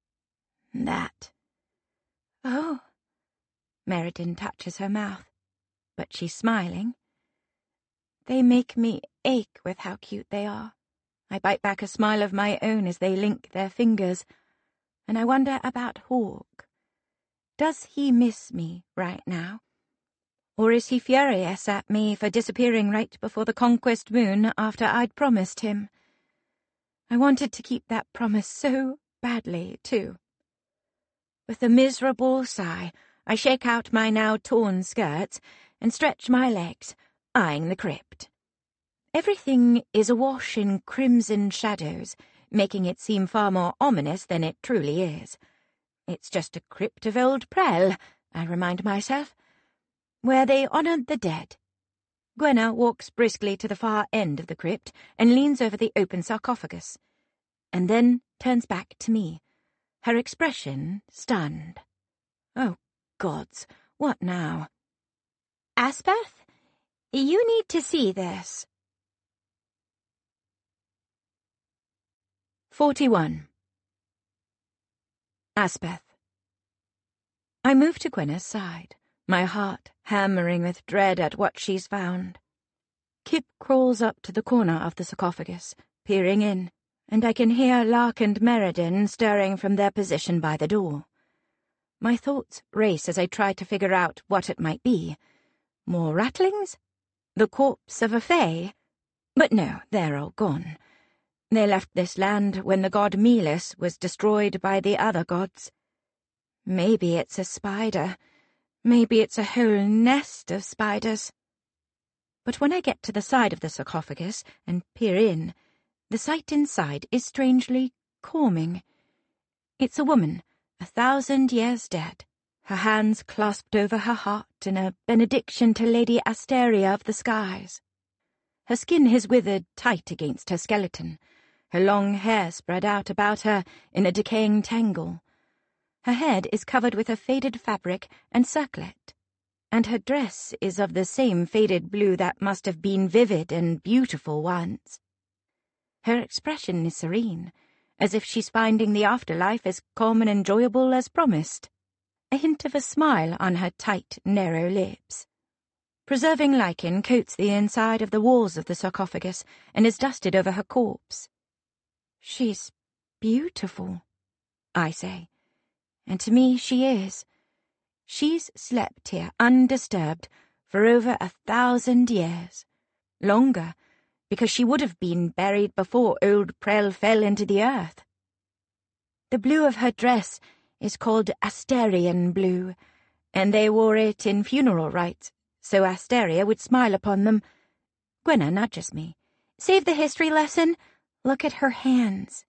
Speaker 1: That. Oh. Meriden touches her mouth, but she's smiling. They make me ache with how cute they are. I bite back a smile of my own as they link their fingers, and I wonder about Hawk. Does he miss me right now? Or is he furious at me for disappearing right before the conquest moon after I'd promised him? I wanted to keep that promise so badly, too. With a miserable sigh, I shake out my now torn skirts and stretch my legs, eyeing the crypt. Everything is awash in crimson shadows, making it seem far more ominous than it truly is. It's just a crypt of old Prel, I remind myself, where they honoured the dead. Gwenna walks briskly to the far end of the crypt and leans over the open sarcophagus, and then turns back to me, her expression stunned. Oh, gods, what now? Aspeth, you need to see this. Forty-one. Aspeth. I move to Gwenna's side, my heart hammering with dread at what she's found. Kip crawls up to the corner of the sarcophagus, peering in, and I can hear Lark and Meriden stirring from their position by the door. My thoughts race as I try to figure out what it might be. More rattlings? The corpse of a fae? But no, they're all gone. They left this land when the god Melis was destroyed by the other gods. Maybe it's a spider. Maybe it's a whole nest of spiders. But when I get to the side of the sarcophagus and peer in, the sight inside is strangely calming. It's a woman, a thousand years dead, her hands clasped over her heart in a benediction to Lady Asteria of the skies. Her skin is withered tight against her skeleton, her long hair spread out about her in a decaying tangle. Her head is covered with a faded fabric and circlet, and her dress is of the same faded blue that must have been vivid and beautiful once. Her expression is serene, as if she's finding the afterlife as calm and enjoyable as promised, a hint of a smile on her tight, narrow lips. Preserving lichen coats the inside of the walls of the sarcophagus and is dusted over her corpse. She's beautiful, I say, and to me she is. She's slept here undisturbed for over a thousand years, longer, because she would have been buried before old Prel fell into the earth. The blue of her dress is called Asterian blue, and they wore it in funeral rites, so Asteria would smile upon them. Gwenna nudges me. Save the history lesson. Look at her hands.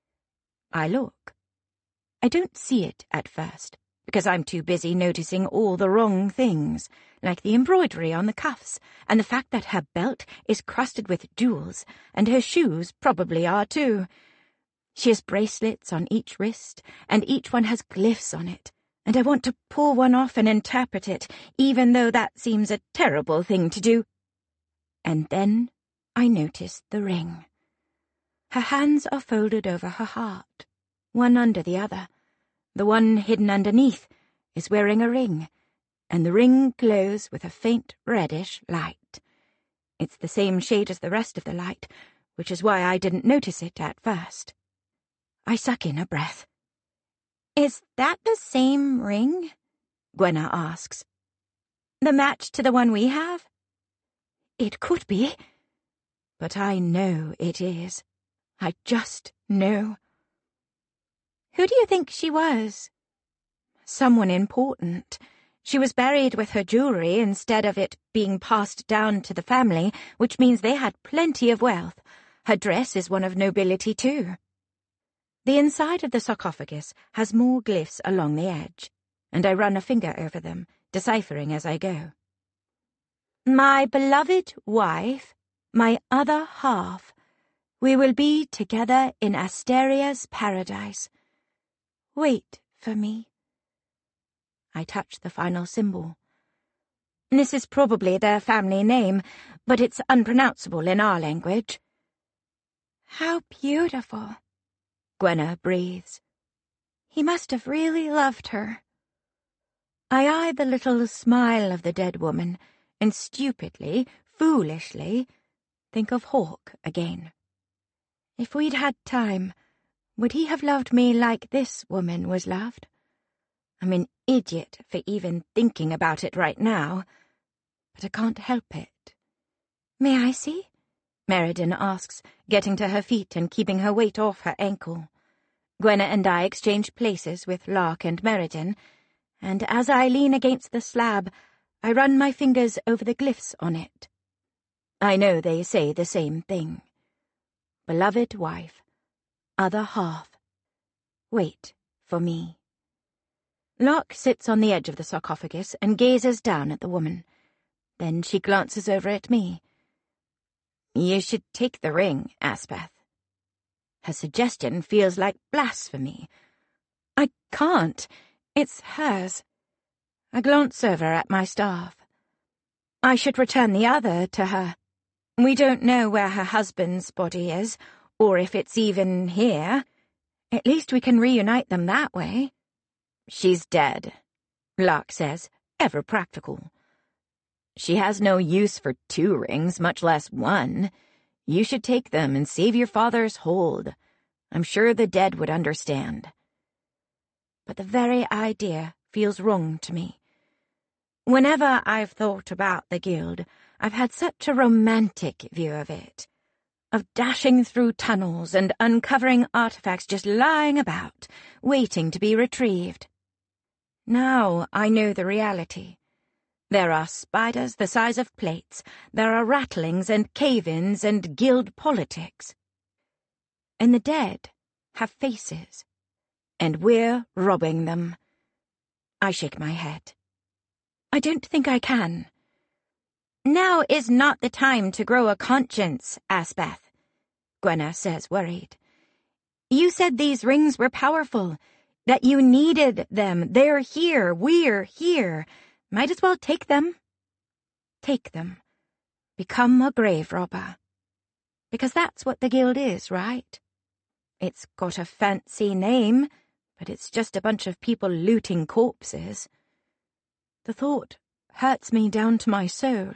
Speaker 1: I look. I don't see it at first, because I'm too busy noticing all the wrong things, like the embroidery on the cuffs, and the fact that her belt is crusted with jewels, and her shoes probably are too. She has bracelets on each wrist, and each one has glyphs on it, and I want to pull one off and interpret it, even though that seems a terrible thing to do. And then I notice the ring. Her hands are folded over her heart, one under the other. The one hidden underneath is wearing a ring, and the ring glows with a faint reddish light. It's the same shade as the rest of the light, which is why I didn't notice it at first. I suck in a breath. Is that the same ring? Gwenna asks. The match to the one we have? It could be. But I know it is. I just know. Who do you think she was? Someone important. She was buried with her jewelry instead of it being passed down to the family, which means they had plenty of wealth. Her dress is one of nobility, too. The inside of the sarcophagus has more glyphs along the edge, and I run a finger over them, deciphering as I go. My beloved wife, my other half, we will be together in Asteria's paradise. Wait for me. I touch the final symbol. This is probably their family name, but it's unpronounceable in our language. How beautiful, Gwenna breathes. He must have really loved her. I eye the little smile of the dead woman, and stupidly, foolishly, think of Hawke again. If we'd had time, would he have loved me like this woman was loved? I'm an idiot for even thinking about it right now, but I can't help it. May I see? Meriden asks, getting to her feet and keeping her weight off her ankle. Gwenna and I exchange places with Lark and Meriden, and as I lean against the slab, I run my fingers over the glyphs on it. I know they say the same thing. Beloved wife, other half, wait for me. Lark sits on the edge of the sarcophagus and gazes down at the woman. Then she glances over at me. You should take the ring, Aspeth. Her suggestion feels like blasphemy. I can't. It's hers. I glance over at my staff. I should return the other to her. We don't know where her husband's body is, or if it's even here. At least we can reunite them that way. She's dead, Lark says, ever practical. She has no use for two rings, much less one. You should take them and save your father's hold. I'm sure the dead would understand. But the very idea feels wrong to me. Whenever I've thought about the guild, I've had such a romantic view of it, of dashing through tunnels and uncovering artifacts just lying about, waiting to be retrieved. Now I know the reality. There are spiders the size of plates, there are rattlings and cave-ins and guild politics. And the dead have faces, and we're robbing them. I shake my head. I don't think I can. Now is not the time to grow a conscience, Aspeth, Gwenna says, worried. You said these rings were powerful, that you needed them. They're here, we're here. Might as well take them. Take them. Become a grave robber. Because that's what the guild is, right? It's got a fancy name, but it's just a bunch of people looting corpses. The thought hurts me down to my soul.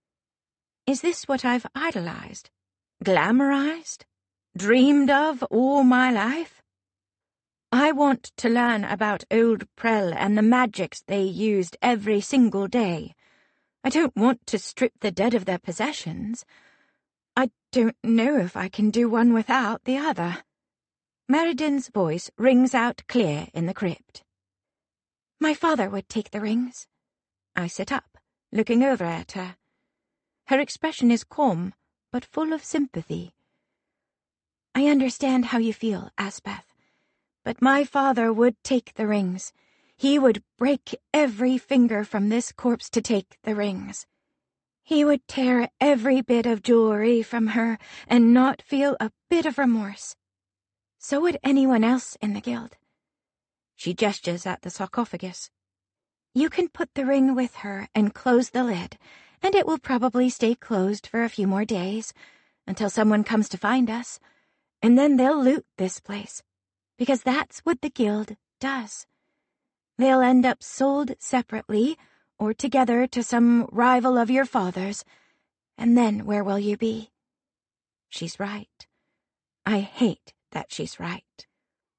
Speaker 1: Is this what I've idolized, glamorized, dreamed of all my life? I want to learn about Old Prell and the magics they used every single day. I don't want to strip the dead of their possessions. I don't know if I can do one without the other. Meriden's voice rings out clear in the crypt. My father would take the rings. I sit up, looking over at her. Her expression is calm, but full of sympathy. I understand how you feel, Aspeth, but my father would take the rings. He would break every finger from this corpse to take the rings. He would tear every bit of jewelry from her and not feel a bit of remorse. So would anyone else in the guild. She gestures at the sarcophagus. You can put the ring with her and close the lid, and it will probably stay closed for a few more days, until someone comes to find us, and then they'll loot this place, because that's what the guild does. They'll end up sold separately, or together to some rival of your father's, and then where will you be? She's right. I hate that she's right.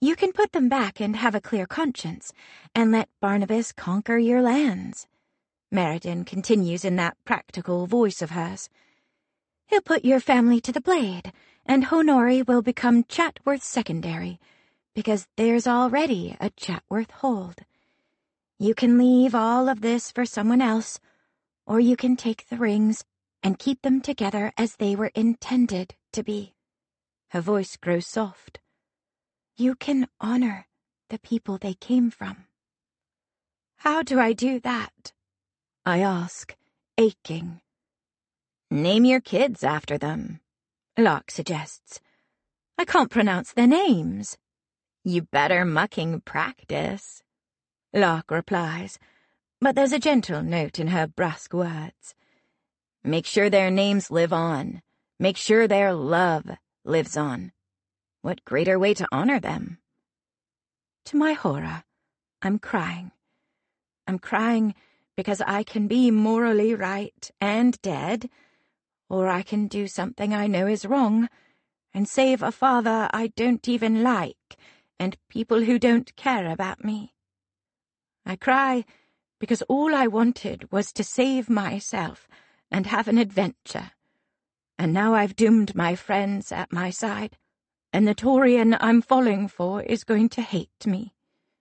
Speaker 1: You can put them back and have a clear conscience, and let Barnabas conquer your lands. Meriden continues in that practical voice of hers. He'll put your family to the blade, and Honori will become Chatworth secondary, because there's already a Chatworth hold. You can leave all of this for someone else, or you can take the rings and keep them together as they were intended to be. Her voice grows soft. You can honor the people they came from. How do I do that? I ask, aching. Name your kids after them, Locke suggests. I can't pronounce their names. You better mucking practice, Locke replies, but there's a gentle note in her brusque words. Make sure their names live on. Make sure their love lives on. What greater way to honor them? To my horror, I'm crying. I'm crying because I can be morally right and dead, or I can do something I know is wrong and save a father I don't even like and people who don't care about me. I cry because all I wanted was to save myself and have an adventure, and now I've doomed my friends at my side, and the Taurian I'm falling for is going to hate me.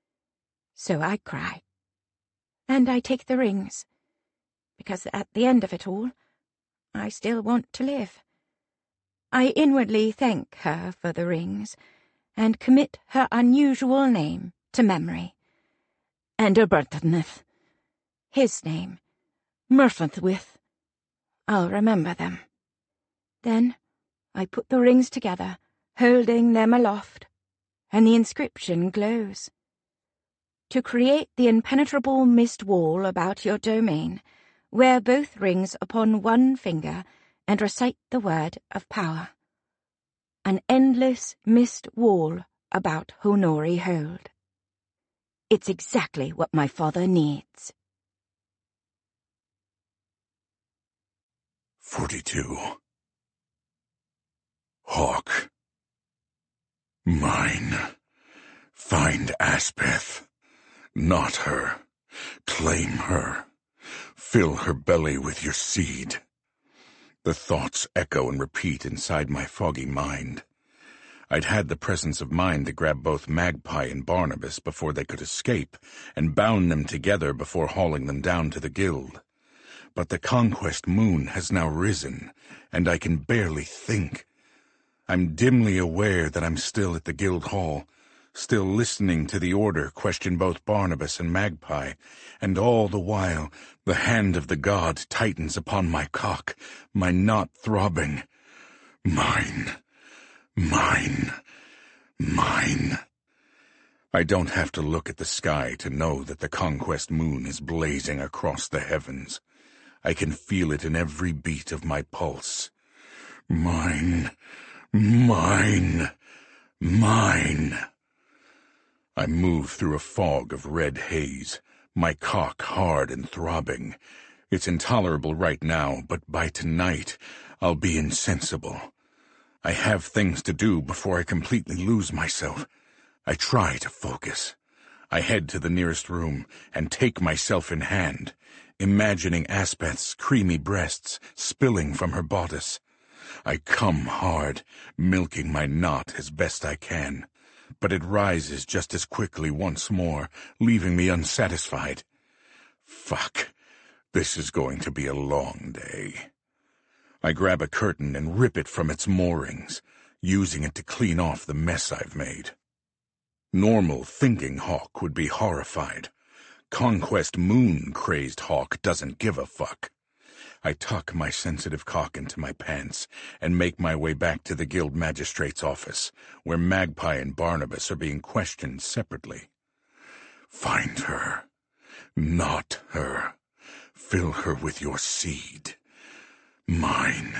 Speaker 1: So I cry. And I take the rings, because at the end of it all, I still want to live. I inwardly thank her for the rings, and commit her unusual name to memory. And Erbertnith, his name, Murfanthwith. I'll remember them. Then I put the rings together, holding them aloft, and the inscription glows. To create the impenetrable mist wall about your domain, wear both rings upon one finger and recite the word of power. An endless mist wall about Honori hold. It's exactly what my father needs.
Speaker 2: Forty-two. Hawke. Mine. Find Aspeth. Not her. Claim her. Fill her belly with your seed. The thoughts echo and repeat inside my foggy mind. I'd had the presence of mind to grab both Magpie and Barnabas before they could escape, and bound them together before hauling them down to the guild. But the Conquest moon has now risen, and I can barely think. I'm dimly aware that I'm still at the guild hall, still listening to the order question both Barnabas and Magpie, and all the while the hand of the god tightens upon my cock, my knot throbbing. Mine. Mine. Mine. I don't have to look at the sky to know that the Conquest moon is blazing across the heavens. I can feel it in every beat of my pulse. Mine. Mine. Mine. I move through a fog of red haze, my cock hard and throbbing. It's intolerable right now, but by tonight I'll be insensible. I have things to do before I completely lose myself. I try to focus. I head to the nearest room and take myself in hand, imagining Aspeth's creamy breasts spilling from her bodice. I come hard, milking my knot as best I can, but it rises just as quickly once more, leaving me unsatisfied. Fuck, this is going to be a long day. I grab a curtain and rip it from its moorings, using it to clean off the mess I've made. Normal thinking Hawke would be horrified. Conquest moon-crazed Hawke doesn't give a fuck. I tuck my sensitive cock into my pants and make my way back to the guild magistrate's office, where Magpie and Barnabas are being questioned separately. Find her. Not her. Fill her with your seed. Mine.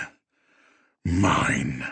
Speaker 2: Mine.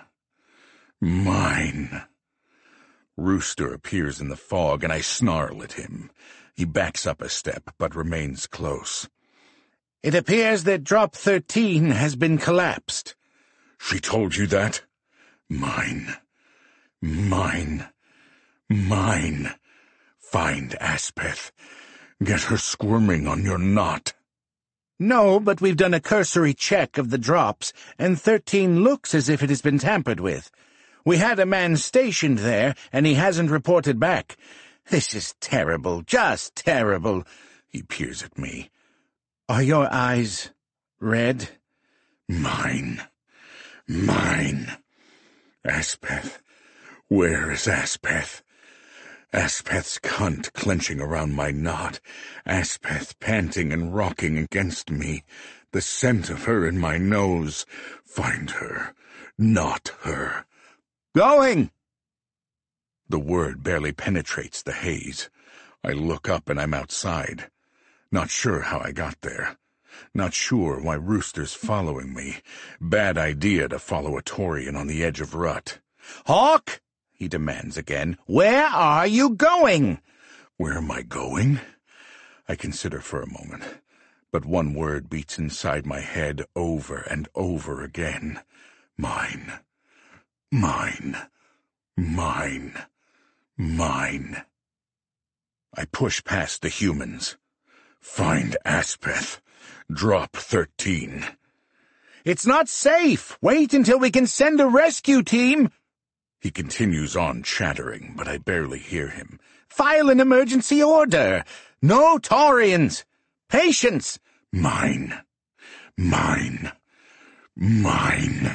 Speaker 2: Mine. Rooster appears in the fog, and I snarl at him. He backs up a step, but remains close.
Speaker 3: It appears that Drop thirteen has been collapsed.
Speaker 2: She told you that? Mine. Mine. Mine. Find Aspeth. Get her squirming on your knot.
Speaker 3: No, but we've done a cursory check of the drops, and thirteen looks as if it has been tampered with. We had a man stationed there, and he hasn't reported back. This is terrible, just terrible.
Speaker 2: He peers at me.
Speaker 3: Are your eyes red?
Speaker 2: Mine. Mine. Aspeth. Where is Aspeth? Aspeth's cunt clenching around my knot, Aspeth panting and rocking against me, the scent of her in my nose. Find her, not her.
Speaker 3: Going!
Speaker 2: The word barely penetrates the haze. I look up and I'm outside. Not sure how I got there. Not sure why Rooster's following me. Bad idea to follow a Taurian on the edge of rut.
Speaker 3: Hawk! He demands again. Where are you going?
Speaker 2: Where am I going? I consider for a moment, but one word beats inside my head over and over again. Mine. Mine. Mine. Mine. I push past the humans. Find Aspeth. Drop thirteen.
Speaker 3: It's not safe. Wait until we can send a rescue team.
Speaker 2: He continues on chattering, but I barely hear him.
Speaker 3: File an emergency order. No Taurians. Patience.
Speaker 2: Mine. Mine. Mine.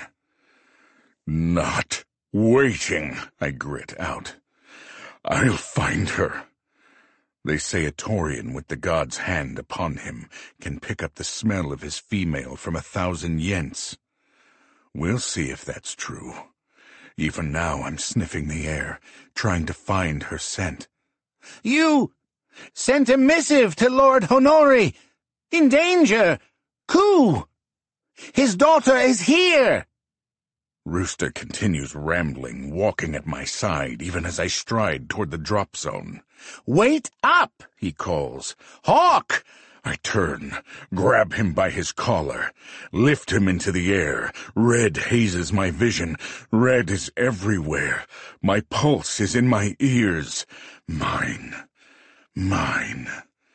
Speaker 2: Not waiting, I grit out. I'll find her. They say a Taurian with the god's hand upon him can pick up the smell of his female from a thousand yents. We'll see if that's true. Even now I'm sniffing the air, trying to find her scent.
Speaker 3: You sent a missive to Lord Honori. In danger. Coup. His daughter is here.
Speaker 2: Rooster continues rambling, walking at my side even as I stride toward the drop zone.
Speaker 3: Wait up,
Speaker 2: he calls. Hawk! I turn, grab him by his collar, lift him into the air. Red hazes my vision. Red is everywhere. My pulse is in my ears. Mine. Mine.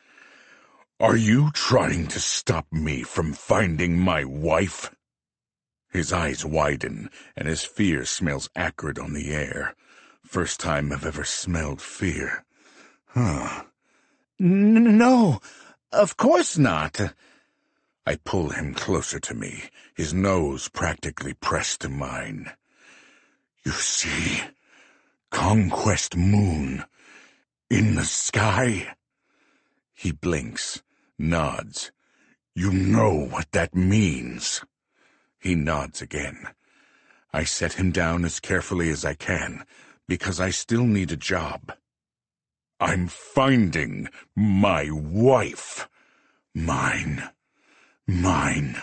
Speaker 2: Are you trying to stop me from finding my wife? His eyes widen, and his fear smells acrid on the air. First time I've ever smelled fear. Huh.
Speaker 3: N- no, of course not.
Speaker 2: I pull him closer to me, his nose practically pressed to mine. You see, Conquest Moon, in the sky? He blinks, nods. You know what that means. He nods again. I set him down as carefully as I can, because I still need a job. I'm finding my wife. Mine. Mine.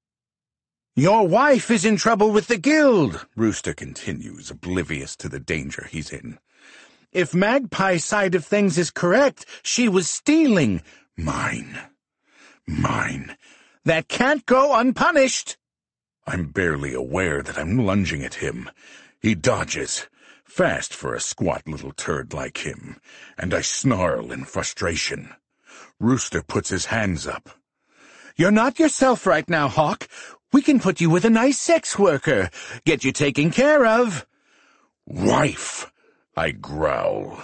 Speaker 3: Your wife is in trouble with the guild, Rooster continues, oblivious to the danger he's in. If Magpie's side of things is correct, she was stealing.
Speaker 2: Mine. Mine.
Speaker 3: That can't go unpunished.
Speaker 2: I'm barely aware that I'm lunging at him. He dodges, fast for a squat little turd like him, and I snarl in frustration. Rooster puts his hands up.
Speaker 3: You're not yourself right now, Hawk. We can put you with a nice sex worker, get you taken care of.
Speaker 2: Wife, I growl.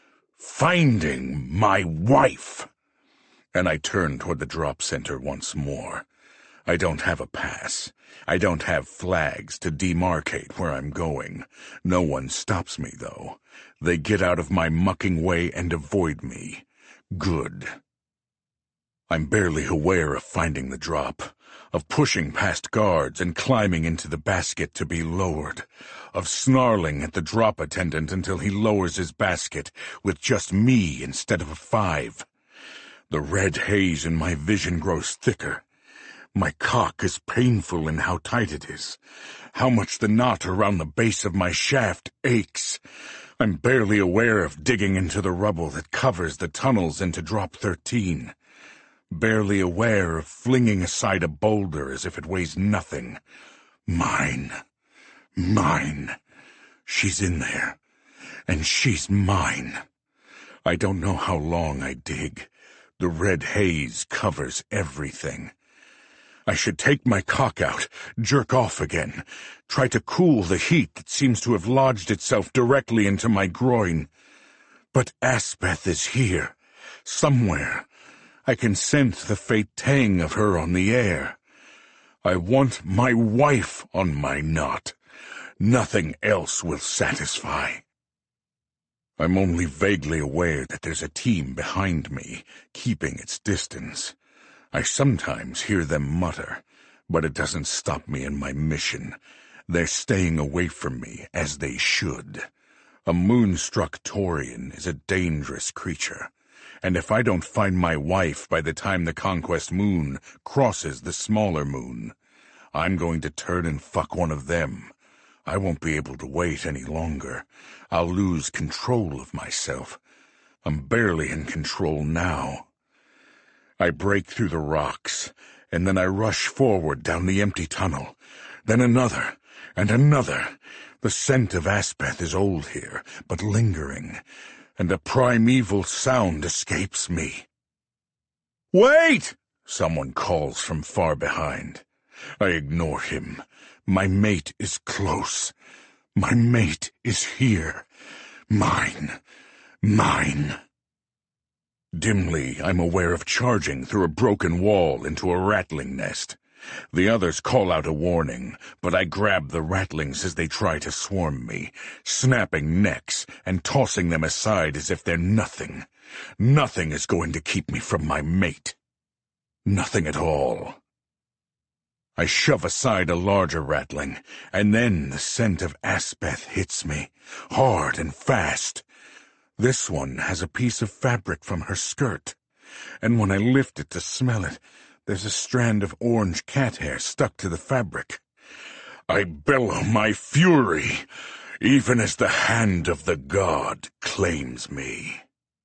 Speaker 2: Finding my wife. And I turn toward the drop center once more. I don't have a pass. I don't have flags to demarcate where I'm going. No one stops me, though. They get out of my mucking way and avoid me. Good. I'm barely aware of finding the drop, of pushing past guards and climbing into the basket to be lowered, of snarling at the drop attendant until he lowers his basket with just me instead of a five. The red haze in my vision grows thicker. My cock is painful in how tight it is, how much the knot around the base of my shaft aches. I'm barely aware of digging into the rubble that covers the tunnels into drop thirteen. Barely aware of flinging aside a boulder as if it weighs nothing. Mine. Mine. She's in there. And she's mine. I don't know how long I dig. The red haze covers everything. I should take my cock out, jerk off again, try to cool the heat that seems to have lodged itself directly into my groin. But Aspeth is here, somewhere. I can sense the faint tang of her on the air. I want my wife on my knot. Nothing else will satisfy. I'm only vaguely aware that there's a team behind me, keeping its distance. I sometimes hear them mutter, but it doesn't stop me in my mission. They're staying away from me, as they should. A moonstruck Taurian is a dangerous creature, and if I don't find my wife by the time the Conquest Moon crosses the smaller moon, I'm going to turn and fuck one of them. I won't be able to wait any longer. I'll lose control of myself. I'm barely in control now. I break through the rocks, and then I rush forward down the empty tunnel. Then another, and another. The scent of Aspeth is old here, but lingering, and a primeval sound escapes me. "Wait!" someone calls from far behind. I ignore him. My mate is close. My mate is here. Mine. Mine. Dimly, I'm aware of charging through a broken wall into a rattling nest. The others call out a warning, but I grab the rattlings as they try to swarm me, snapping necks and tossing them aside as if they're nothing. Nothing is going to keep me from my mate. Nothing at all. I shove aside a larger rattling, and then the scent of Aspeth hits me, hard and fast. This one has a piece of fabric from her skirt, and when I lift it to smell it, there's a strand of orange cat hair stuck to the fabric. I bellow my fury, even as the hand of the god claims me.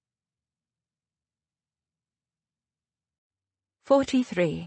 Speaker 1: Forty-three.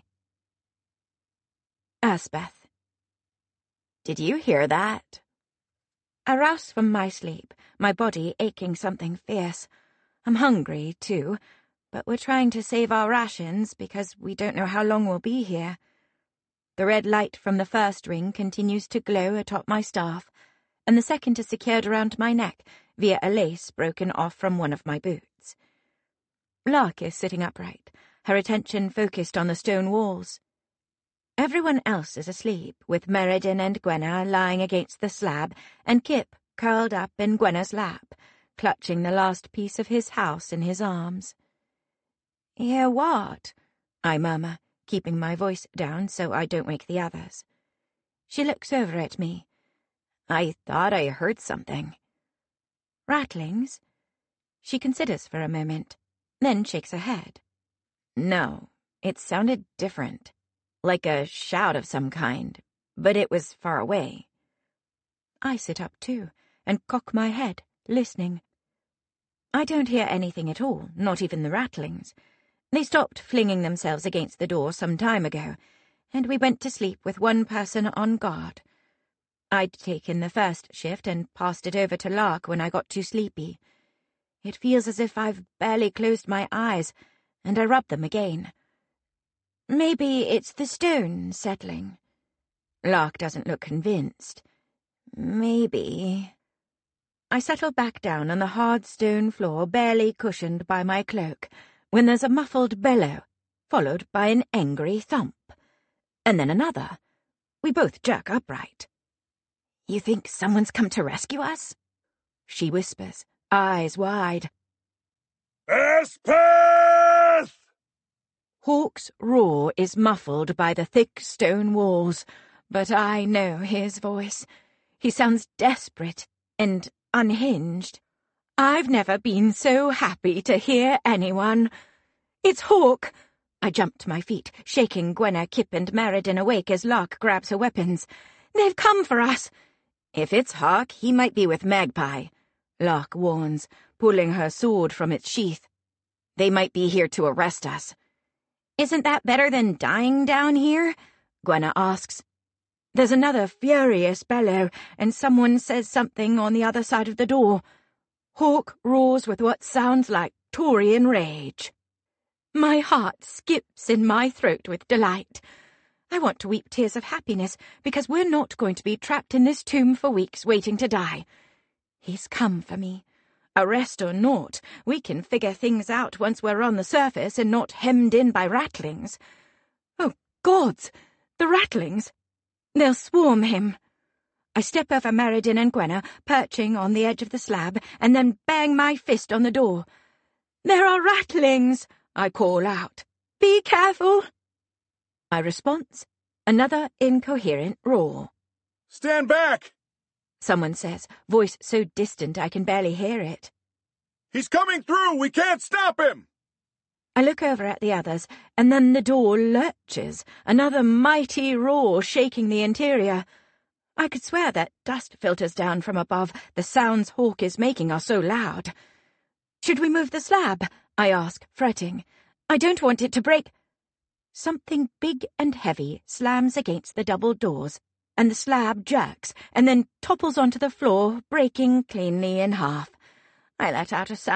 Speaker 1: Aspeth. Did you hear that? I rouse from my sleep, my body aching something fierce. I'm hungry, too, but we're trying to save our rations because we don't know how long we'll be here. The red light from the first ring continues to glow atop my staff, and the second is secured around my neck via a lace broken off from one of my boots. Lark is sitting upright, her attention focused on the stone walls. Everyone else is asleep, with Merridin and Gwenna lying against the slab, and Kip curled up in Gwenna's lap, clutching the last piece of his house in his arms. "Hear what?" I murmur, keeping my voice down so I don't wake the others. She looks over at me. "I thought I heard something." "Rattlings?" She considers for a moment, then shakes her head. "No, it sounded different. Like a shout of some kind, but it was far away." I sit up too, and cock my head, listening. I don't hear anything at all, not even the rattlings. They stopped flinging themselves against the door some time ago, and we went to sleep with one person on guard. I'd taken the first shift and passed it over to Lark when I got too sleepy. It feels as if I've barely closed my eyes, and I rub them again. Maybe it's the stone settling. Lark doesn't look convinced. Maybe. I settle back down on the hard stone floor, barely cushioned by my cloak, when there's a muffled bellow, followed by an angry thump. And then another. We both jerk upright. "You think someone's come to rescue us?" She whispers, eyes wide.
Speaker 2: Aspeth!
Speaker 1: Hawk's roar is muffled by the thick stone walls, but I know his voice. He sounds desperate and unhinged. I've never been so happy to hear anyone. "It's Hawk!" I jump to my feet, shaking Gwenna, Kip, and Merridin awake as Lark grabs her weapons. "They've come for us!" "If it's Hawk, he might be with Magpie," Lark warns, pulling her sword from its sheath. "They might be here to arrest us." "Isn't that better than dying down here?" Gwenna asks. There's another furious bellow, and someone says something on the other side of the door. Hawk roars with what sounds like Taurian rage. My heart skips in my throat with delight. I want to weep tears of happiness, because we're not going to be trapped in this tomb for weeks waiting to die. He's come for me. Arrest or not, we can figure things out once we're on the surface and not hemmed in by rattlings. Oh, gods! The rattlings! They'll swarm him. I step over Merridin and Gwenna, perching on the edge of the slab, and then bang my fist on the door. "There are rattlings!" I call out. "Be careful!" My response? Another incoherent roar.
Speaker 2: "Stand back!"
Speaker 1: someone says, voice so distant I can barely hear it.
Speaker 2: "He's coming through! We can't stop him!"
Speaker 1: I look over at the others, and then the door lurches, another mighty roar shaking the interior. I could swear that dust filters down from above. The sounds Hawk is making are so loud. "Should we move the slab?" I ask, fretting. "I don't want it to break." Something big and heavy slams against the double doors, and the slab jerks, and then topples onto the floor, breaking cleanly in half. I let out a sound